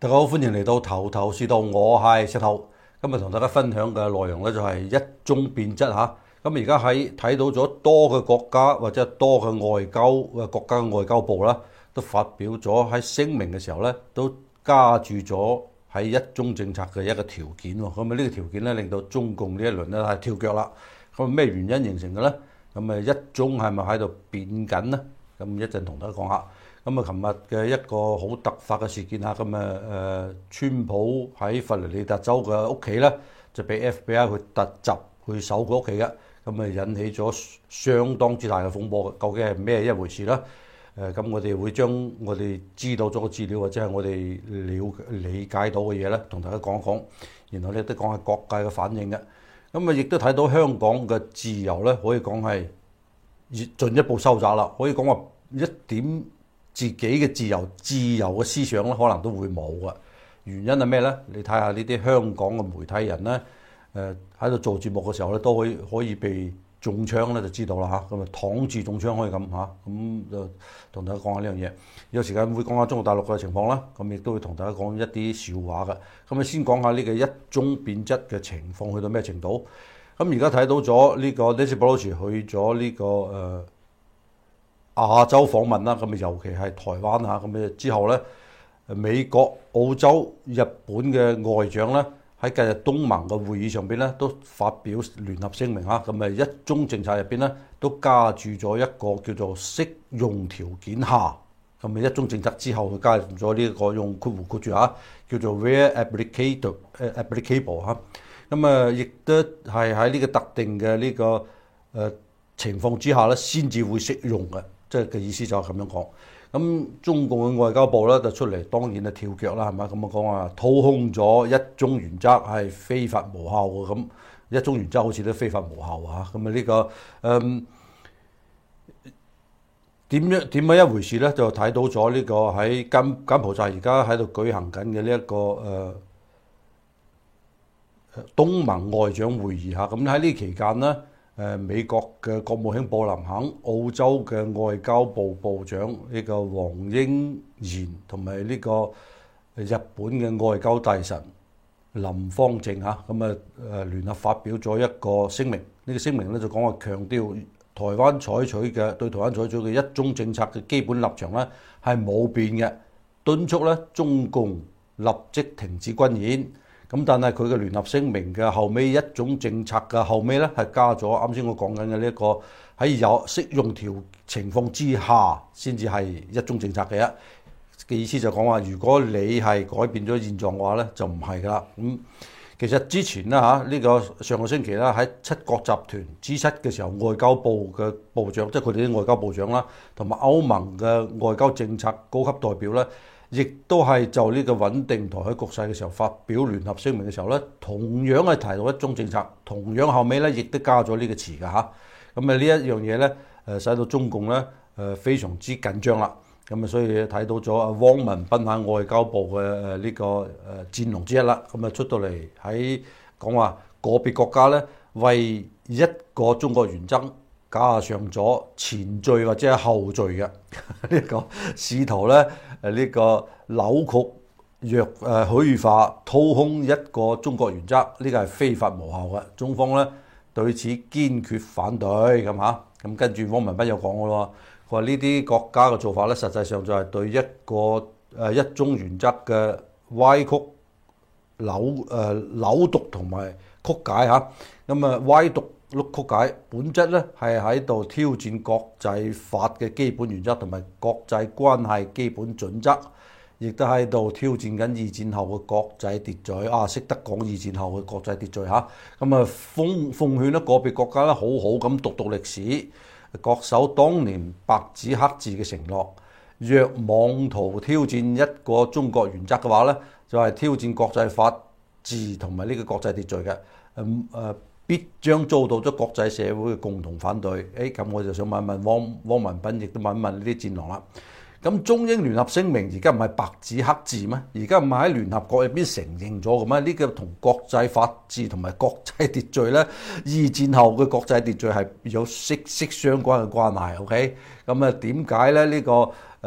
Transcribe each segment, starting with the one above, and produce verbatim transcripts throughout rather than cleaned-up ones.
大家好，歡迎嚟到頭頭是道，我係石頭。今日同大家分享嘅內容咧就係一中變質嚇。咁而家喺睇到咗多個國家或者多個外交嘅國家嘅外交部啦，都發表咗喺聲明嘅時候咧，都加注咗喺一中政策嘅一個條件喎。咁啊呢個條件咧令到中共呢一輪咧係跳腳啦。咁咩原因形成嘅咧？咁啊一中係咪喺度變緊咧？咁一陣同大家講下。咁啊，琴日嘅一個好突發嘅事件嚇，咁啊誒，川普喺佛羅里達州嘅屋企咧，就俾 F B I 去突襲去搜佢屋企嘅，咁啊引起咗相當之大嘅風波。究竟係咩一回事咧？誒，咁我哋會將我哋知道咗嘅資料或者係我哋了理解到嘅嘢咧，同大家講一講，然後咧都講下各界嘅反應嘅。咁啊，亦都睇到香港嘅自由咧，可以講係進一步收窄啦。可以講話一點自己嘅自由、自由嘅思想咧，可能都會冇嘅。原因係咩咧？你睇下呢啲香港嘅媒體人咧，誒喺度做節目嘅時候咧，都可以可以被中槍咧，就知道啦嚇。咁啊，躺住中槍可以咁嚇，咁就同大家講下呢樣嘢。有時間會講下中國大陸嘅情況啦，咁亦都會同大家講一啲笑話嘅。咁啊，先講下呢個一中變質嘅情況去到咩程度？咁而家睇到咗呢個 Nancy Pelosi 去咗呢個誒亞洲訪問啦，咁啊尤其係台灣嚇，咁啊之後咧，美國、澳洲、日本嘅外長咧喺近日東盟嘅會議上邊咧都發表聯合聲明嚇，咁啊一中政策入邊咧都加注咗一個叫做適用條件下，咁啊一中政策之後佢加入咗呢一個用括弧括住嚇，叫做 where applicable 誒 applicable 嚇，咁啊亦都係喺呢個特定嘅呢個誒情況之下咧先至會適用嘅。即係嘅意思就係咁樣講，咁中共嘅外交部咧就出嚟，當然係跳腳啦，係咪？咁啊講話掏空咗一中原則係非法無效嘅，咁一中原則好似都非法無效啊！咁啊呢個誒點樣點樣一回事咧？就睇到咗呢個喺柬柬埔寨而家喺度舉行緊嘅呢一個誒、呃、東盟外長會議嚇，咁喺呢期間咧。誒美國嘅國務卿布林肯、澳洲嘅外交部部長呢個黃英賢同埋呢個日本嘅外交大臣林芳正嚇，咁啊誒聯合發表咗一個聲明。呢個聲明咧就講話強調台灣採取嘅對台灣採取嘅一中政策嘅基本立場咧係冇變嘅，敦促咧中共立即停止軍演。咁但係佢嘅聯合聲明嘅後尾一種政策嘅後尾咧係加咗啱先我講緊嘅呢一個喺有適用條情況之下先至係一中政策嘅一嘅意思就講話，如果你係改變咗現狀嘅話咧，就唔係噶啦。咁、嗯、其實之前咧嚇呢個上個星期啦，喺七國集團 G 七嘅時候，外交部嘅部長即係佢哋啲外交部長啦，同埋歐盟嘅外交政策高級代表咧。亦都係就呢個穩定台海局勢嘅時候發表聯合聲明嘅時候咧，同樣係提到一中政策，同樣後尾咧亦都加咗呢個詞㗎嚇。咁啊呢一樣嘢咧，誒使到中共咧誒非常之緊張啦。咁啊所以睇到咗啊汪文斌喺外交部嘅誒呢個誒戰龍之一啦。咁啊出到嚟喺講話個別國家咧為一個中國原則加上咗前綴或者係後綴嘅呢個試圖咧誒呢個扭曲、弱誒虛化、掏空一個中國原則，呢個係非法無效嘅。中方咧對此堅決反對咁嚇。咁跟住汪文斌又講嘅咯，佢話呢啲國家嘅做法咧，實際上就係對一個誒一中原則嘅歪曲、扭誒扭讀同埋曲解嚇。咁啊歪讀。曲解本質咧係喺度挑戰國際法嘅基本原則同埋國際關係基本準則，亦都喺度挑戰緊二戰後嘅國際秩序啊！識得講二戰後嘅國際秩序嚇，咁啊奉奉勸咧個別國家咧好好咁讀讀歷史，恪守當年白紙黑字嘅承諾。若妄圖挑戰一個中國原則嘅話咧，就係、是、挑戰國際法治同埋呢個國際秩序嘅，誒、嗯、誒。呃必將遭到咗國際社會嘅共同反對。誒，咁我就想問一問汪汪文斌，亦都問一問呢啲戰狼啦。咁中英聯合聲明而家唔係白紙黑字咩？而家唔係喺聯合國入邊承認咗嘅咩？呢個同國際法治同埋國際秩序咧，二戰後嘅國際秩序係有息息相關嘅關係。OK，咁啊點解咧？呢個誒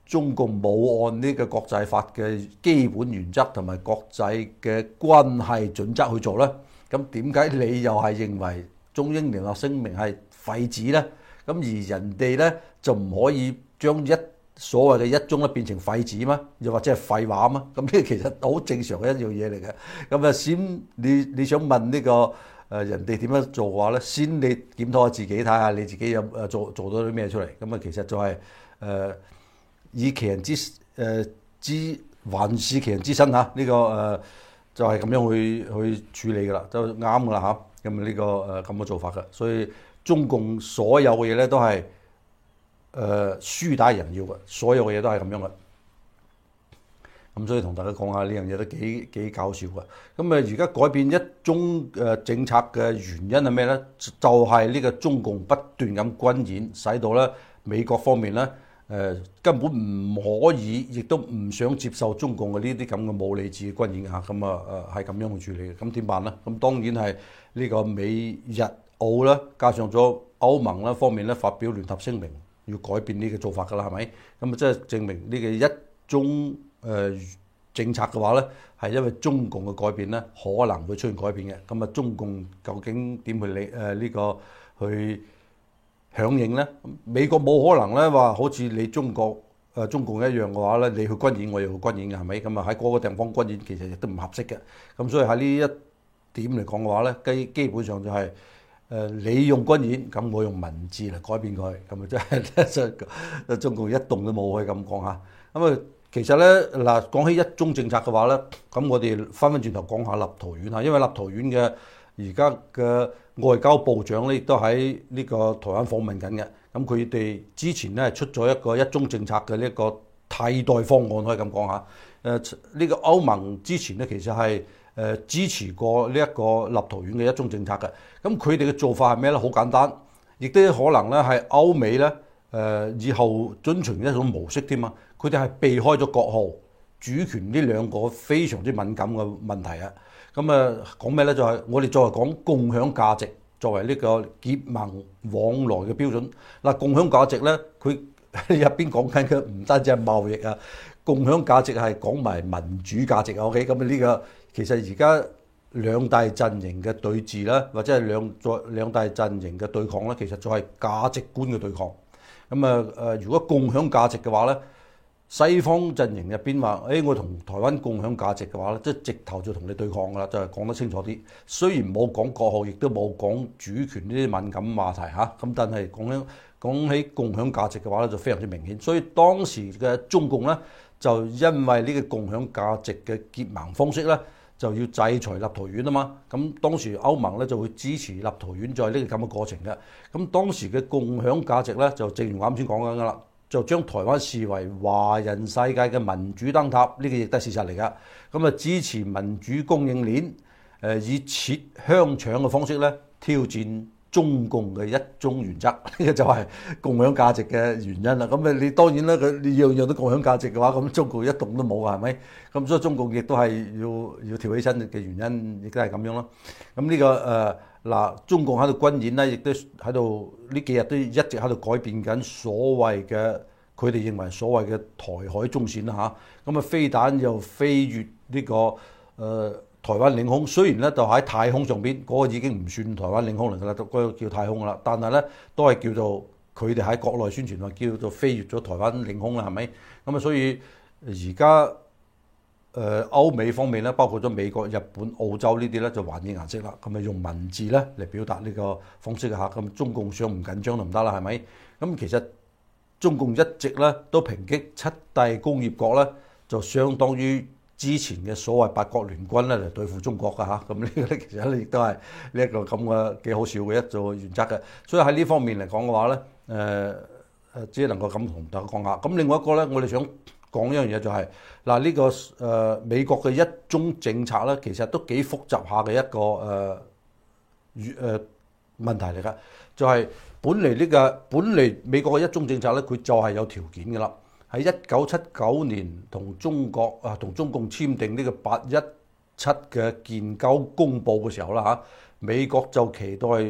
中共冇按呢個國際法嘅基本原則同埋國際嘅關係準則去做咧？咁點解你又係認為中英聯合聲明係廢紙咧？咁而人哋咧就唔可以將一所謂嘅一中咧變成廢紙嗎？又或者係廢話嗎？咁呢個其實好正常嘅一樣嘢嚟嘅。咁啊，先你你想問呢個誒人哋點樣做嘅話咧，先你檢討下自己，睇下你自己有誒做做到啲咩出嚟。咁啊，其實就係、是、誒。呃以其人之誒、呃、之還治其人之身嚇，呢、這個誒、呃、就係、是、咁樣去去處理㗎啦，就啱㗎啦嚇。咁啊呢個誒咁嘅做法㗎，所以中共所有嘅嘢咧都係誒輸打人要嘅，所有嘅嘢都係咁樣嘅。咁所以同大家講下呢樣嘢都幾幾搞笑㗎。咁啊而家改變一中誒政策嘅原因係咩咧？就係、是、呢個中共不斷咁軍演，使到咧美國方面咧。誒、呃、根本唔可以，亦都唔想接受中共嘅呢啲咁嘅冇理智嘅軍演嚇，咁啊誒係咁樣去處理嘅。咁點辦咧？咁當然係呢個美日澳啦，加上咗歐盟啦方面咧發表聯合聲明，要改變呢個做法㗎啦，係咪？咁啊即係證明呢個一中誒、呃、政策嘅話咧，係因為中共嘅改變咧，可能會出現改變嘅。咁啊，中共究竟點去理誒呢個去響應咧？美國冇可能咧話好似你中國誒、呃、中共一樣嘅話咧，你去軍演我又去軍演嘅係咪？咁啊喺嗰個地方軍演其實亦都唔合適嘅。咁所以喺呢一點嚟講嘅話咧，基基本上就係、是、誒、呃、你用軍演，咁我用文字嚟改變佢，咁啊真係真係中共一動都冇可以咁講嚇。咁啊其實咧嗱講起一中政策嘅話咧，咁我哋翻返轉頭講下立陶宛嚇，因為立陶宛嘅而家嘅外交部長咧亦都喺呢個台灣訪問緊嘅，咁佢哋之前咧出咗一個一中政策嘅呢一個替代方案，可以咁講下。誒、呃、呢、這個歐盟之前咧其實係誒、呃、支持過呢一個立陶宛嘅一中政策嘅，咁佢哋嘅做法係咩咧？好簡單，亦都可能咧係歐美咧誒、呃、以後遵循一種模式添啊，佢哋係避開咗國號、主權呢兩個非常之敏感嘅問題啊。咁啊講咩咧？就係、是、我哋作為講共享價值，作為呢個結盟往來嘅標準。嗱，共享價值咧，佢入邊講緊嘅唔單止係貿易啊，共享價值係講埋民主價值啊。OK，咁啊呢個其實而家兩大陣營嘅對峙啦，或者係兩在兩大陣營嘅對抗咧，其實就係價值觀嘅對抗。咁啊誒，如果共享價值嘅話咧，西方陣營入邊話，誒、哎、我同台灣共享價值嘅話咧，即係直頭就同你對抗噶啦，就係、是、講得清楚啲。雖然冇講國號，亦都冇講主權呢啲敏感話題嚇，咁但係講緊講起共享價值嘅話咧，就非常之明顯。所以當時嘅中共咧，就因為呢個共享價值嘅結盟方式咧，就要制裁立陶宛啊嘛。咁當時歐盟咧就會支持立陶宛在呢個咁嘅過程嘅。咁當時嘅共享價值咧，就正如我啱先講緊噶啦。就將台灣視為華人世界嘅民主燈塔，呢個亦都係事實嚟㗎。咁啊，支持民主供應鏈，誒以切香腸嘅方式咧挑戰中共嘅一中原則，呢個就係共享價值嘅原因啦。咁啊，你當然啦，佢你樣樣都共享價值嘅話，咁中共一動都冇啊，係咪？咁所以中共亦都係要要跳起身嘅原因，亦都係咁樣咯。咁呢、這個誒。呃嗱，中共喺度軍演咧，亦都喺度呢幾日都一直喺度改變緊所謂嘅佢哋認為所謂嘅台海中線啦嚇。咁啊，飛彈又飛越呢、這個誒、呃、台灣領空，雖然咧就喺太空上邊，嗰、那個已經唔算台灣領空嚟㗎啦，嗰、那個叫太空啦。但係咧都係叫做佢哋喺國內宣傳話叫做飛越咗台灣領空啦，係咪？咁啊，所以而家。誒歐美方面咧，包括咗美國、日本、澳洲呢啲咧，就還以顏色啦。咁咪用文字咧嚟表達呢個方式嚇。咁中共想唔緊張都唔得啦，係咪？咁其實中共一直咧都抨擊七大工業國咧，就相當於之前嘅所謂八國聯軍咧嚟對付中國㗎嚇。咁呢個咧其實咧亦都係呢一個咁嘅幾好笑嘅一個原則嘅。所以喺呢方面嚟講嘅話咧，誒誒只能夠咁同大家講下。咁另外一個咧，我哋想講一樣嘢就係、是、嗱，呢、這個誒、呃、美國嘅一中政策咧，其實都幾複雜下嘅一個誒誒、呃、問題嚟㗎。就係、是、本嚟呢、這個本嚟美國嘅一中政策咧，佢就係有條件㗎啦。喺一九七九年同中國啊同中共簽訂呢個八一七嘅建交公報嘅時候啦嚇，美國就期待誒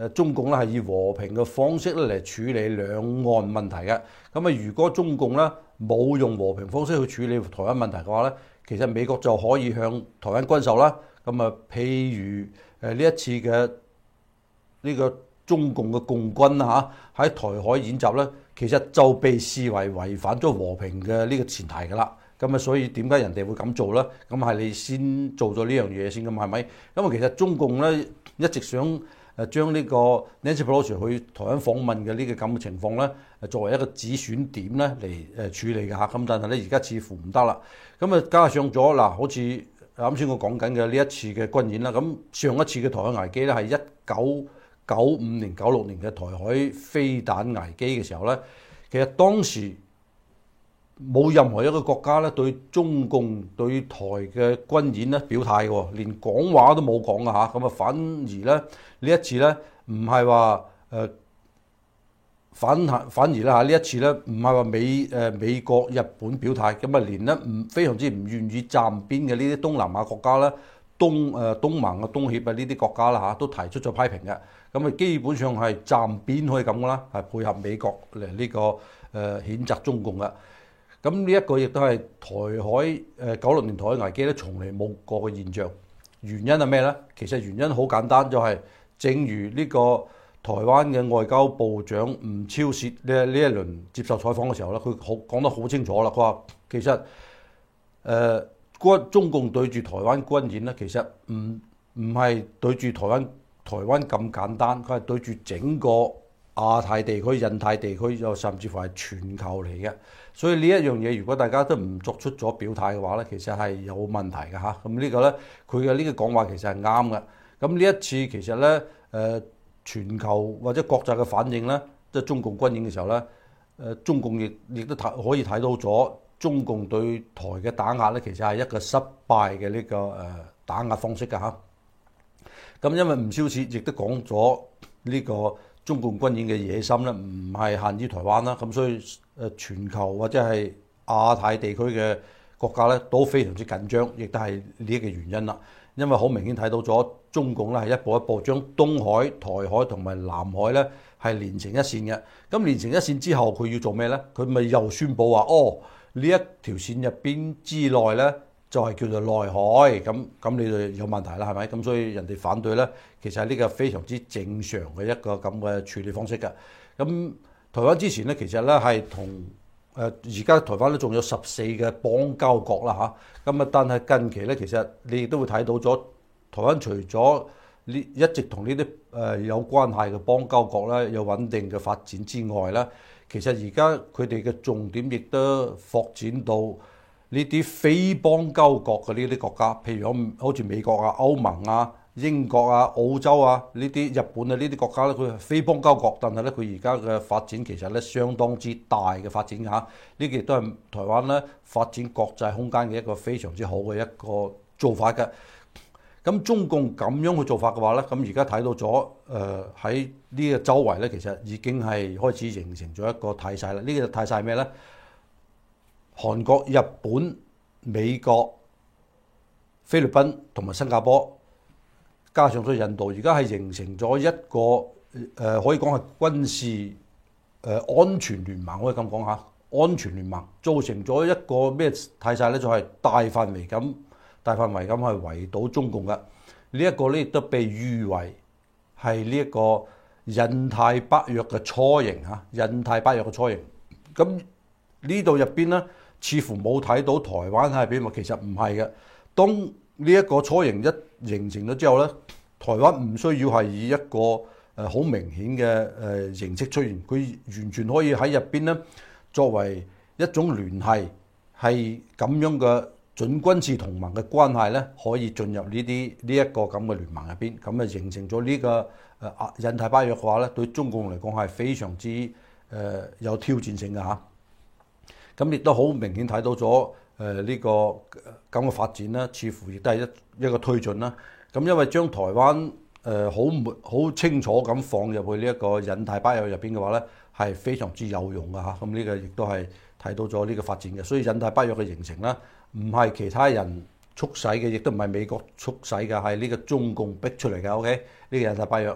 誒中共咧係以和平嘅方式咧嚟處理兩岸問題嘅。咁啊，如果中共咧冇用和平方式去處理台灣問題嘅話咧，其實美國就可以向台灣軍售啦。咁啊，譬如誒呢一次嘅呢個中共嘅共軍啊喺台海演習咧，其實就被視為違反咗和平嘅呢個前提㗎啦。咁啊，所以點解人哋會咁做咧？咁係你先做咗呢樣嘢先，咁係咪？咁啊，其實中共咧一直想誒將呢個 Nancy Pelosi 去台灣訪問嘅呢個咁嘅情況咧，作為一個止損點咧嚟誒處理嘅嚇。咁但係咧而家似乎唔得啦。咁啊，加上咗嗱，好似啱先我講緊嘅呢一次嘅軍演啦。咁上一次嘅台海危機咧係一九九五年、九六年嘅台海飛彈危機嘅時候咧，其實當時冇任何一個國家咧對中共對台嘅軍演咧表態嘅，連講話都冇講嘅嚇。咁啊，反而咧呢一次咧唔係話誒反反而咧嚇呢一次咧唔係話美誒美國、日本表態，咁啊連咧唔非常之唔願意站邊嘅呢啲東南亞國家咧，東誒東盟啊、東協啊呢啲國家啦嚇都提出咗批評嘅。咁啊基本上係站邊可以咁嘅啦，係配合美國嚟呢個誒譴責中共嘅。咁呢一個亦都係台海誒九六年台海危機咧，從嚟冇過嘅現象。原因係咩咧？其實原因好簡單，就係正如呢個台灣嘅外交部長吳釗燮呢呢一輪接受採訪嘅時候咧，佢好講得好清楚啦。佢話其實誒軍、呃、中共對住台灣軍演咧，其實唔唔係對住台灣台灣咁簡單，佢係對住整個亞太地區、印太地區，又甚至乎係全球嚟嘅。所以呢一樣嘢，如果大家都唔作出咗表態嘅話咧，其實係有問題嘅嚇。咁呢個咧，佢嘅呢個講話其實係啱嘅。咁呢一次其實咧，誒、呃、全球或者國際嘅反應咧，即係中共軍演嘅時候咧，誒、呃、中共亦亦都睇可以睇到咗中共對台嘅打壓咧，其實係一個失敗嘅呢個誒打壓方式嘅嚇。咁因為吳釗燮亦都講咗呢個中共軍演嘅野心咧，唔係限於台灣啦，咁所以誒全球或者係亞太地區嘅國家咧都非常之緊張，亦都係呢一個原因啦。因為好明顯睇到咗中共咧係一步一步將東海、台海同埋南海咧係連成一線嘅。咁連成一線之後，佢要做咩咧？佢咪又宣佈話：哦，呢一條線入邊之內咧，就係叫做內海。咁咁你就有問題啦，係咪？咁所以人哋反對咧，其實係呢個非常之正常嘅一個咁嘅處理方式嘅。咁台灣之前咧，其實咧係同誒而家台灣咧仲有十四嘅邦交國啦嚇。咁啊，但係近期咧，其實你亦都會睇到咗台灣除咗呢一直同呢啲誒有關係嘅邦交國咧有穩定嘅發展之外咧，其實而家佢哋嘅重點亦都擴展到呢啲非邦交國嘅呢啲國家，譬如好似美國啊、歐盟啊、英國啊、澳洲啊呢啲、日本啊呢啲國家咧，佢係非邦交國，但係咧佢而家嘅發展其實咧相當之大嘅發展嚇，呢個亦都係台灣咧發展國際空間嘅一個非常之好嘅一個做法嘅。咁中共咁樣去做法嘅話咧，咁而家睇到咗誒喺呢個周圍咧，其實已經係開始形成咗一個態勢啦。呢個態勢係咩咧？韓國、日本、美國、菲律賓同埋新加坡，加上咗印度，而家係形成咗一個誒、呃、可以講係軍事誒、呃、安全聯盟，可以咁講下，安全聯盟造成咗一個咩態勢咧？就係、是、大範圍咁。大範圍咁係圍堵中共嘅，呢、這、一個咧亦都被譽為係呢一個印太北約嘅雛形嚇，印太北約嘅雛形。咁呢度入邊咧，似乎冇睇到台灣喺入邊，其實唔係嘅。當呢一個雛形一形成咗之後咧，台灣唔需要係以一個誒好明顯嘅誒形式出現，佢完全可以喺入邊咧作為一種聯繫，係咁樣嘅。準軍事同盟嘅關係咧，可以進入呢啲呢一個咁嘅聯盟入邊，咁啊形成咗呢個誒印太北約嘅話咧，對中共嚟講係非常之誒有挑戰性嘅嚇。咁亦都好明顯睇到咗誒呢個咁嘅發展啦，似乎亦都係一一個推進啦。咁因為將台灣誒好好清楚咁放入去呢一個印太北約入邊嘅話咧，係非常之有用嘅嚇。咁呢個亦都係睇到咗呢個發展嘅，所以印太北約嘅形成啦。唔係其他人促使嘅，亦都唔係美國促使嘅，係呢個中共逼出嚟嘅。OK，呢個印太北約。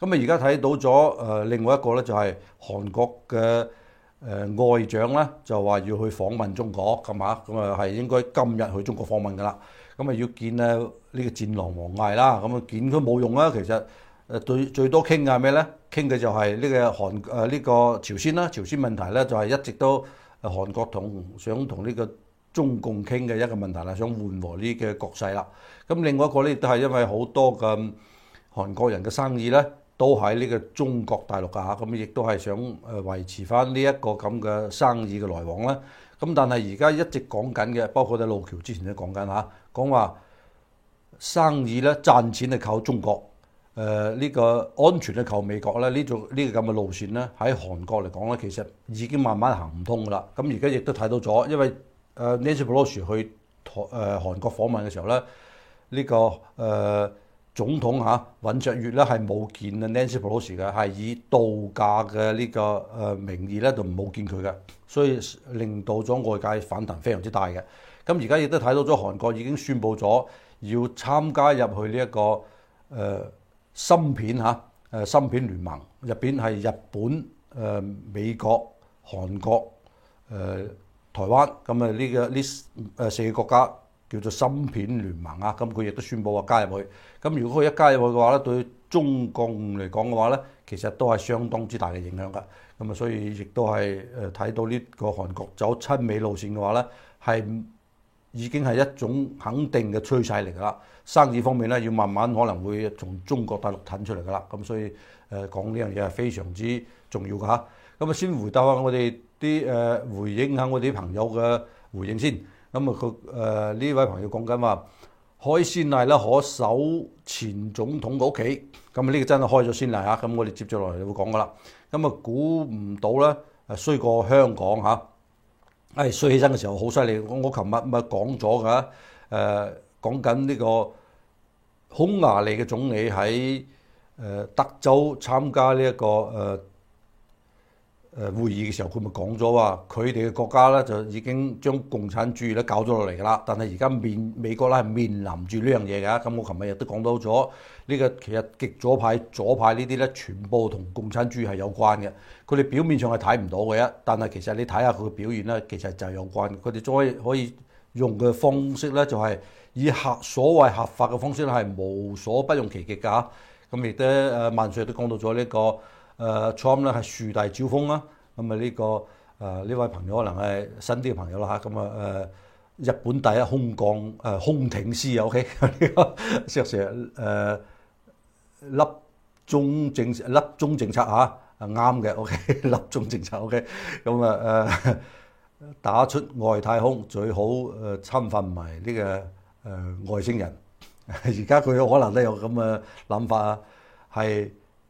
咁啊而家睇到咗誒、呃、另外一個咧就係韓國嘅誒、呃、外長咧就話要去訪問中國咁啊，咁啊係應該今日去中國訪問噶啦，咁啊要見咧呢個戰狼王毅啦，咁啊見佢冇用啦，其實誒最最多傾嘅係咩咧？傾嘅就係呢個韓誒呢個朝鮮啦，朝鮮問題咧就係一直都誒韓國同想同呢個中共傾嘅一個問題啦，想緩和呢個局勢啦。咁另外一個咧，亦都係因為好多嘅韓國人嘅生意咧，都喺呢個中國大陸㗎嚇，咁亦都係想誒維持翻呢一個咁嘅生意嘅來往啦。咁但係而家一直講緊嘅，包括喺路橋之前都講緊嚇，講話生意咧賺錢係靠中國，誒、呃、呢、這個安全係靠美國咧。呢種呢個咁嘅路線咧，喺韓國嚟講咧，其實已經慢慢行唔通㗎啦。咁而家亦都睇到咗，因為誒 Nancy Pelosi 去台誒韓國訪問嘅時候咧，呢、這個誒、呃、總統嚇尹錫悅咧係冇見啊 Nancy Pelosi 嘅，係以度假嘅呢個誒名義咧就冇見佢嘅，所以令到咗外界反彈非常之大嘅。咁而家亦都睇到咗韓國已經宣布咗要參加入去呢、這、一個誒、呃、芯片嚇誒芯片聯盟入邊，係日本、誒、呃、美國、韓國、誒、呃台灣，咁啊呢個呢誒四個國家叫做芯片聯盟啊，咁佢亦都宣布話加入去。咁如果佢一加入去嘅話咧，對中共嚟講嘅話咧，其實都係相當之大嘅影響㗎。咁啊，所以亦都係誒睇到呢個韓國走親美路線嘅話咧，係已經係一種肯定嘅趨勢嚟㗎啦。生意方面咧，要慢慢可能會從中國大陸褪出嚟㗎啦。咁所以誒講呢樣嘢係非常之重要㗎嚇。咁啊，先回答下我哋啲誒回應下我哋啲朋友嘅回應先。咁啊，佢誒呢位朋友講緊話開先例啦，可守前總統嘅屋企。咁啊，呢個真係開咗先例嚇。咁我哋接住落嚟就會講噶啦。咁啊，估唔到咧誒衰過香港嚇。誒、哎、衰起身嘅時候好犀利。我我琴日咪講咗㗎。誒講緊呢個匈牙利嘅總理喺誒德州參加呢、這、一個誒。呃誒會議嘅時候，佢咪講咗話，佢哋嘅國家咧就已經將共產主義咧搞咗落嚟㗎啦。但係而家面美國咧係面臨住呢樣嘢㗎。咁我琴日亦都講到咗呢個，其實極左派、左派呢啲咧，全部同共產主義係有關嘅。佢哋表面上係睇唔到嘅啫，但係其實你睇下佢嘅表現咧，其實就係有關。佢哋再可以用嘅方式咧，就係以合所謂合法嘅方式咧，係無所不用其極㗎。咁亦都誒萬歲都講到咗呢個。誒 Trump 咧係樹大招風啦，咁啊呢個誒呢位朋友可能係新啲嘅朋友啦嚇，咁啊誒日本第一空降誒空挺師啊 ，OK 呢個石 Sir 誒粒中政粒中政策嚇係啱嘅 ，OK 粒中政策 OK，咁啊誒打出外太空最好誒侵犯埋呢個誒外星人，而家佢可能都有咁嘅諗法啊，係。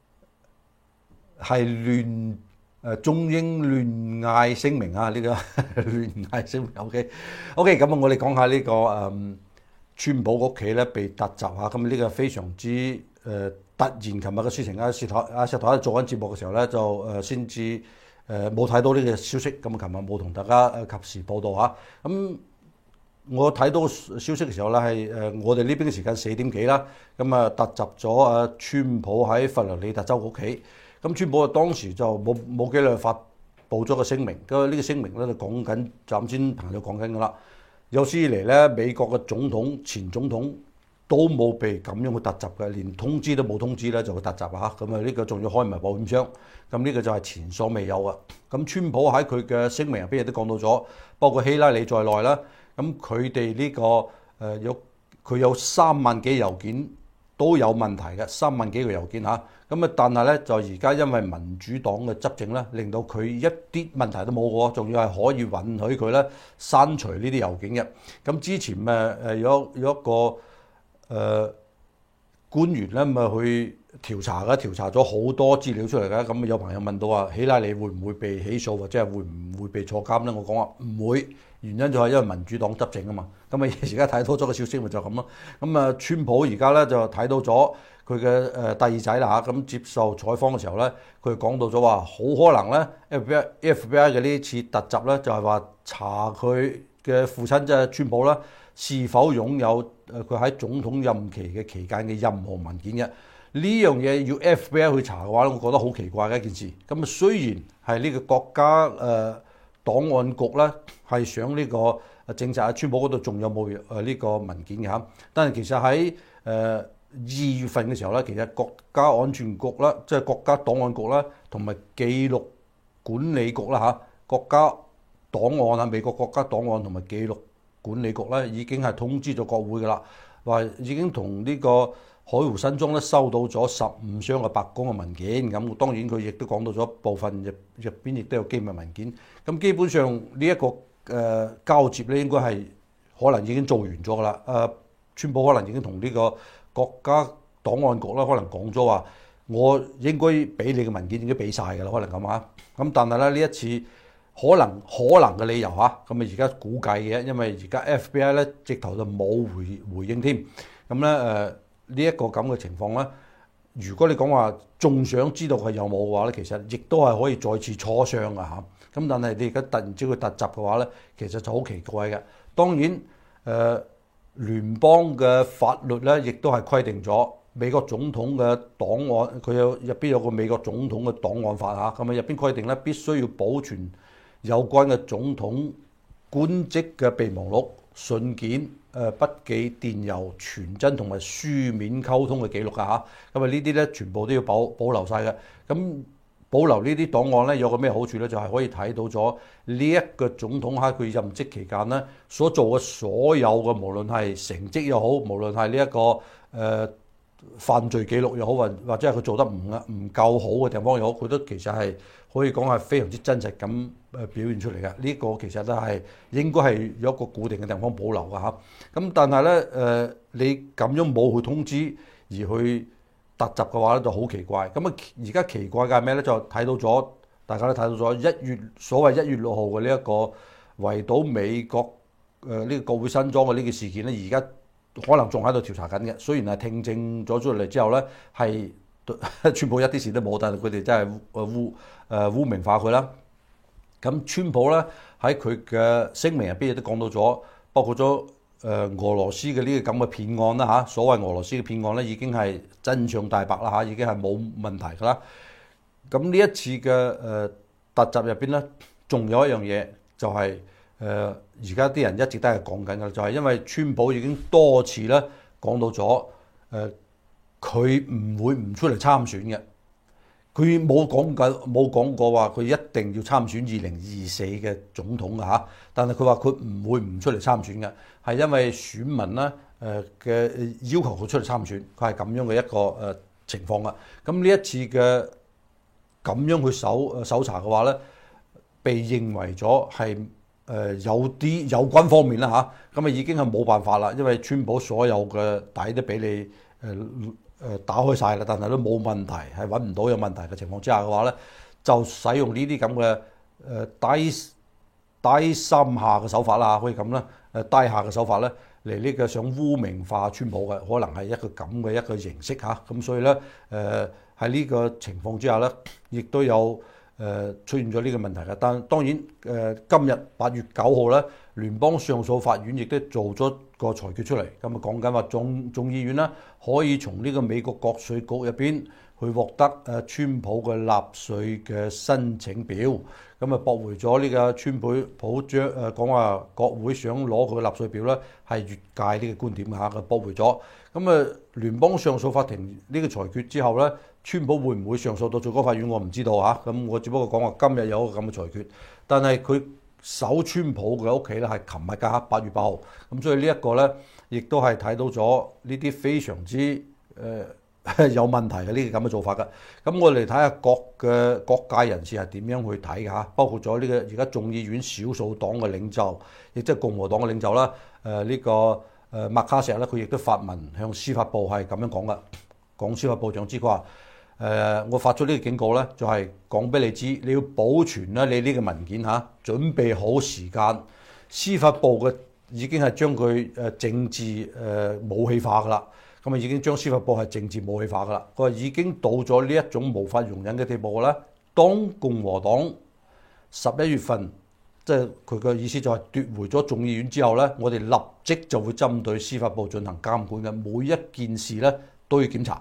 係亂誒中英亂嗌聲明啊！呢、這個亂嗌聲明 ，OK OK。咁啊，我哋講下呢個誒川普屋企咧被突襲嚇，咁呢個非常之誒、呃、突然。琴日嘅事情啊，石台阿石台做緊節目嘅時候咧，就誒先至誒冇睇到呢個消息。咁啊，琴日冇同大家誒及時報導嚇。咁我睇到消息嘅時候咧，係誒我哋呢邊嘅時間四點幾啦。咁啊，突襲咗啊川普喺佛羅里達州屋企。咁川普啊當時就冇冇幾耐發布咗個聲明，咁呢個聲明咧就講緊，就啱先朋友講緊噶啦。有史以嚟咧，美國嘅總統前總統都冇被咁樣去突襲嘅，連通知都冇通知咧就會突襲嚇。咁啊呢個仲要開埋保險箱，咁呢個就係前所未有啊。咁川普喺佢嘅聲明入邊亦都講到咗，包括希拉里在內啦。咁佢哋呢個誒有佢有三萬幾郵件都有問題嘅，三萬幾個郵件嚇。咁啊，但係咧就而家因為民主黨嘅執政咧，令到佢一啲問題都冇喎，仲要係可以允許佢咧刪除呢啲郵件嘅。咁之前誒誒有有一個誒、呃、官員咧咪去調查嘅，調查咗好多資料出嚟嘅。咁有朋友問到話，希拉里會唔會被起訴或者係會唔會被坐監咧？我講話唔會，原因就係因為民主黨執政啊嘛。咁啊而家睇到咗個消息咪就咁咯。咁啊，川普而家咧就睇到咗。佢嘅誒第二仔啦嚇，咁接受採訪嘅時候咧，佢講到咗話，好可能咧 F B I F B I 嘅呢次突襲咧，就係話查佢嘅父親即係川普啦，是否擁有誒佢喺總統任期嘅期間嘅任何文件嘅。 呢樣嘢要 F B I 去查嘅話咧，我覺得好奇怪嘅一件事。咁啊，雖然係呢個國家誒、呃、檔案局咧係想呢個證實阿川普嗰度仲有冇誒呢個文件嘅嚇，但係其實喺誒二月份嘅時候咧，其實國家安全局啦，即係國家檔案局啦，同埋記錄管理局啦嚇，國家檔案啊，美國國家檔案同埋記錄管理局咧已經係通知咗國會㗎啦，話已經同呢個海湖新莊咧收到咗十五箱嘅白宮嘅文件，咁當然佢亦都講到咗部分入入邊亦都有機密文件，咁基本上呢、這、一個誒、呃、交接咧應該係可能已經做完咗㗎啦。誒、呃，川普可能已經同呢個國家檔案局啦，可能講咗話，我應該俾你嘅文件已經俾晒㗎啦，可能咁啊。咁但係咧呢一次。可能可能嘅理由嚇，咁啊而家估計嘅，因為而家 F B I 咧直頭就冇回回應添，咁咧誒呢一個咁嘅情況咧，如果你講話仲想知道佢有冇嘅話咧，其實亦都係可以再次磋商嘅嚇。咁但係你而家突然之間佢突襲嘅話咧，其實就好奇怪嘅。當然誒、呃、聯邦嘅法律咧，亦都係規定咗美國總統嘅檔案，佢有入邊有個美國總統嘅檔案法嚇，咁啊入邊規定咧必須要保存有關嘅總統官職嘅備忘錄、信件、誒筆記、電郵、傳真同埋書面溝通嘅記錄㗎嚇，咁啊呢啲咧全部都要保保留晒嘅。咁保留呢啲檔案咧有個咩好處咧？就係、是、可以睇到咗呢一個總統喺佢任職期間咧所做嘅所有嘅，無論係成績又好，無論係呢一個誒、呃、犯罪記錄又好，或或者係佢做得唔唔夠好嘅地方又好，佢都其實係可以講係非常之真實咁誒表現出嚟嘅。呢、這個其實都係應該係有一個固定嘅地方保留嘅嚇。咁但係咧誒，你咁樣冇去通知而去突襲嘅話咧，就好奇怪。咁啊而家奇怪嘅係咩咧？就睇到咗，大家都睇到咗一月所謂一月六號嘅呢一個圍堵美國誒呢、呃這個國會山莊嘅呢個事件咧，而家可能仲喺度調查緊嘅。雖然係聽證咗出嚟之後咧，係川普一啲事都冇，但係佢哋真係誒污誒污名化佢啦。咁川普咧喺佢嘅聲明入邊亦都講到咗，包括咗誒俄羅斯嘅呢個咁嘅騙案啦嚇，所謂俄羅斯嘅騙案咧已經係真相大白啦嚇，已經係冇問題㗎啦。咁呢一次嘅誒突襲入邊咧，仲有一樣嘢就係誒而家啲人一直都係講緊㗎，就係因為川普已經多次咧講到咗誒，佢唔會唔出嚟參選嘅。佢冇講緊冇講過話佢一定要參選二零二四嘅總統㗎嚇，但係佢話佢唔會唔出嚟參選嘅，係因為選民咧誒嘅要求佢出嚟參選，佢係咁樣嘅一個誒情況啊。咁呢一次嘅咁樣去搜誒搜查嘅話咧，被認為咗係誒有啲有關方面啦嚇，咁啊已經係冇辦法啦，因為川普所有嘅底都俾你誒。誒打開晒啦，但係都冇問題，係揾唔到有問題嘅情況之下嘅話咧，就使用呢啲咁嘅誒低低深下嘅手法啦，可以咁啦，誒低下嘅手法咧嚟呢個想污名化川普嘅，可能係一個咁嘅一個形式嚇，咁所以咧誒喺呢個情況之下咧，亦都有誒出現咗呢個問題嘅。但當然誒今日八月九號咧，聯邦上訴法院亦都做咗個裁決出嚟，咁啊講緊話眾眾議院啦，可以從呢個美國國稅局入邊去獲得誒川普嘅納稅嘅申請表，咁啊駁回咗呢個川普普將誒講話國會想攞佢嘅納稅表咧係越界呢個觀點嚇，佢駁回咗。咁啊聯邦上訴法庭呢個裁決之後咧，川普會唔會上訴到最高法院我唔知道嚇，咁我只不過講話今日有一個咁嘅裁決，但係佢守川普嘅屋企咧係琴日㗎，八月八號，咁所以呢一個咧，亦都係睇到咗呢啲非常之誒、呃、有問題嘅呢個咁嘅做法㗎。咁我哋睇下各嘅各界人士係點樣去睇㗎嚇，包括咗呢個而家眾議院少數黨嘅領袖，亦即係共和黨嘅領袖啦。誒、呃、呢、這個誒麥卡錫咧，佢亦都發文向司法部係咁樣講㗎，講司法部長知佢話。誒、呃，我發出呢個警告咧，就係講俾你知，你要保存咧你呢個文件嚇，準備好時間。司法部嘅已經係將佢誒政治誒、呃、武器化㗎啦，咁啊已經將司法部係政治武器化㗎啦。佢話已經到咗呢一種無法容忍嘅地步啦。當共和黨十一月份，即係佢嘅意思就係奪回咗眾議院之後咧，我哋立即就會針對司法部進行監管嘅，每一件事咧都要檢查。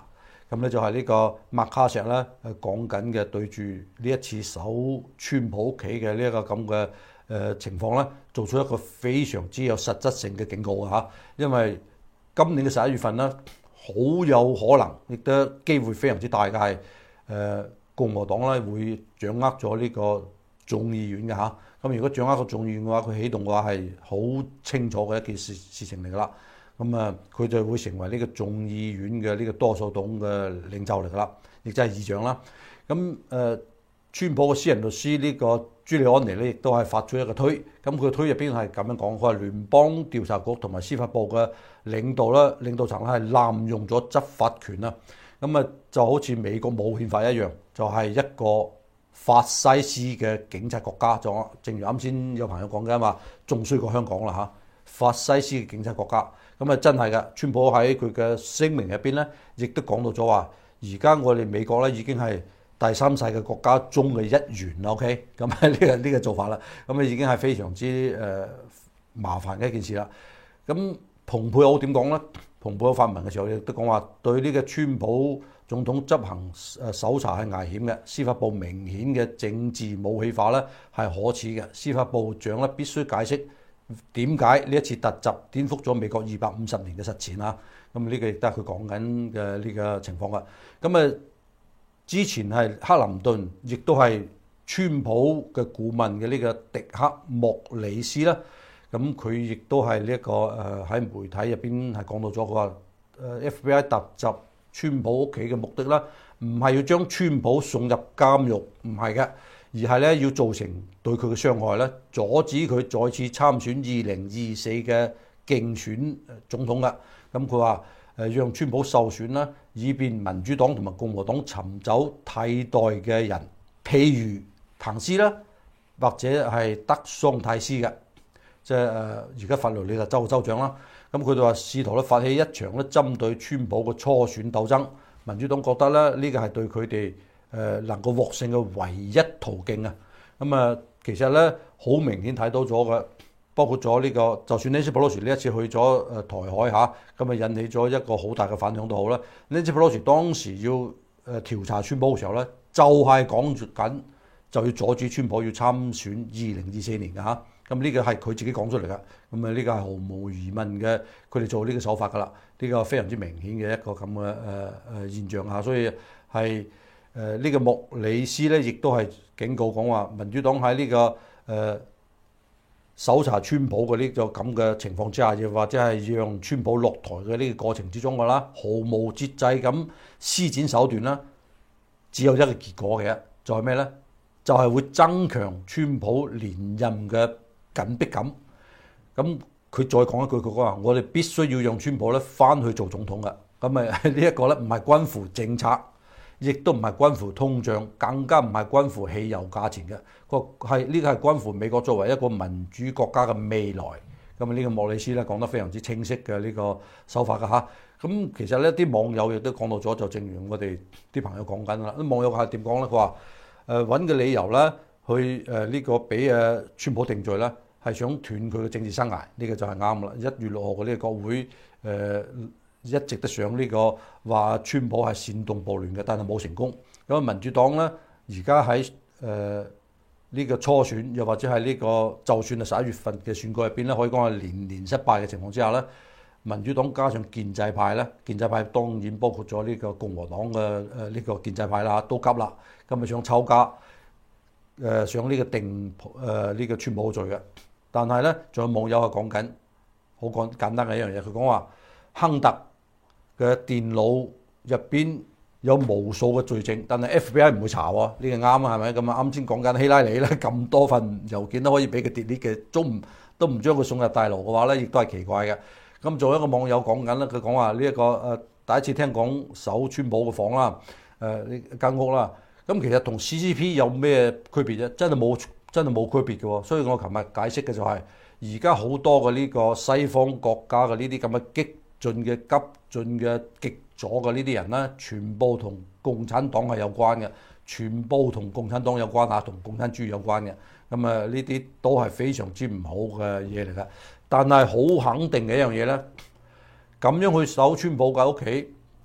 咁咧就係呢個麥卡錫咧誒講緊嘅對住呢一次搜川普屋企嘅呢一個咁嘅誒情況咧，做出一個非常之有實質性嘅警告啊！因為今年嘅十一月份咧，好有可能亦都機會非常之大嘅係誒共和黨咧會掌握咗呢個眾議院嘅嚇。咁如果掌握個眾議院嘅話，佢起動嘅話係好清楚嘅一件事事情嚟㗎啦。咁啊，佢就會成為呢個眾議院嘅呢個多數黨嘅領袖嚟㗎啦，亦即係議長啦。咁誒、呃，川普嘅私人律師呢個朱利安尼咧，亦都係發出一個推。咁佢推入邊係咁樣講，佢話聯邦調查局同埋司法部嘅領導啦、領導層咧係濫用咗執法權啦。咁啊，就好似美國冇憲法一樣，就係、是、一個法西斯嘅警察國家。就正如啱先有朋友講嘅嘛，仲衰過香港啦嚇，法西斯嘅警察國家。咁啊，真係㗎！川普喺佢嘅聲明入邊咧，亦都講到咗話，而家我哋美國咧已經係第三世界國家中嘅一員啦。OK，咁啊呢個呢個做法啦，咁啊已經係非常之誒、呃、麻煩嘅一件事啦。咁蓬佩奧點講咧？蓬佩奧發文嘅時候亦都講話，對呢個川普總統執行誒搜查係危險嘅，司法部明顯嘅政治武器化咧係可恥嘅，司法部長咧必須解釋。點解呢一次突襲顛覆咗美國二百五十年嘅實踐啊？咁呢個亦都係佢講緊嘅呢個情況啊。咁啊，之前係克林頓，亦都係川普嘅顧問嘅呢個迪克莫里斯啦。咁佢亦都係呢一個誒喺媒體入邊係講到咗，佢話誒 F B I 突襲川普屋企嘅目的啦，唔係要將川普送入監獄，唔係嘅。而係咧要造成對佢嘅傷害咧，阻止佢再次參選二零二四嘅競選總統㗎。咁佢話誒讓川普受損啦，以便民主黨同埋共和黨尋找替代嘅人，譬如彭斯啦，或者係德桑泰斯嘅，即係誒而家佛羅里達州嘅州長啦。咁佢哋話試圖咧發起一場咧針對川普嘅初選鬥爭。民主黨覺得咧呢個係對佢哋誒能夠獲勝嘅唯一途徑啊！咁啊，其實咧好明顯睇到咗嘅，包括咗呢、這個，就算 Nancy Pelosi 呢一次去咗誒台海嚇，咁啊引起咗一個好大嘅反響都好啦。Nancy Pelosi 當時要誒調查川普嘅時候咧，就係講住緊就要阻止川普要參選二零二四年嘅嚇。咁呢個係佢自己講出嚟㗎。咁啊呢個係毫無疑問嘅，佢哋做呢個手法㗎啦。呢、這個非常之明顯嘅一個咁嘅誒誒現象嚇，所以係。誒呢、呃這個莫里斯咧，亦都係警告講話，民主黨喺呢、這個誒、呃、搜查川普嘅呢個咁嘅情況之下，又或者係讓川普落台嘅呢個過程之中嘅啦，毫無節制咁施展手段啦，只有一個結果嘅，就係咩咧？就係、是、會增強川普連任嘅緊迫感。咁佢再講一句，佢講話：我哋必須要讓川普咧翻去做總統嘅。咁咪呢一個咧，唔係關乎政策。亦都唔係關乎通脹，更加唔係關乎汽油價錢嘅，個係呢個係關乎美國作為一個民主國家嘅未來。咁啊，呢個莫里斯咧講得非常之清晰嘅呢個手法㗎嚇。咁其實呢啲網友亦都講到咗，就正如我哋啲朋友講緊啦。啲網友係點講咧？佢話誒揾嘅理由咧，去誒呢個俾誒川普定罪咧，係想斷佢嘅政治生涯。呢、這個就係啱啦。一月六號嘅呢個國會誒。呃一直都想呢個話川普係煽動暴亂嘅，但係冇成功。咁啊，民主黨咧而家喺誒呢個初選，又或者係呢個就算係十一月份嘅選舉入邊咧，可以講係連連失敗嘅情況之下咧，民主黨加上建制派咧，建制派當然包括咗呢個共和黨嘅誒呢個建制派啦，都急啦，咁啊想抽家誒想呢個定誒呢、呃這個川普罪嘅。但係咧，仲有網友係講緊好簡簡單嘅一樣嘢，佢講話亨特嘅電腦入邊有無數嘅罪證，但係 F B I 唔會查喎，呢個啱啊，係咪？咁啊啱先講緊希拉里咧，咁多份郵件都可以俾佢 delete 嘅，都唔都唔將佢送入大牢嘅話咧，亦都係奇怪嘅。咁仲有一個網友講緊咧，佢講話呢一個誒第一次聽講搜川普嘅房啦，誒呢間屋啦，咁其實同 C C P 有咩區別啫？真係冇真係冇區別嘅喎。所以我琴日解釋嘅就係而家好多嘅呢個西方國家嘅呢啲咁嘅激進嘅急進嘅極左嘅呢啲人咧，全部同共產黨係有關嘅，全部同共產黨有關啊，同共產主義有關嘅。咁啊，呢啲都係非常之唔好嘅嘢嚟㗎。但係好肯定嘅一樣嘢咧，咁樣去搜川普嘅屋企，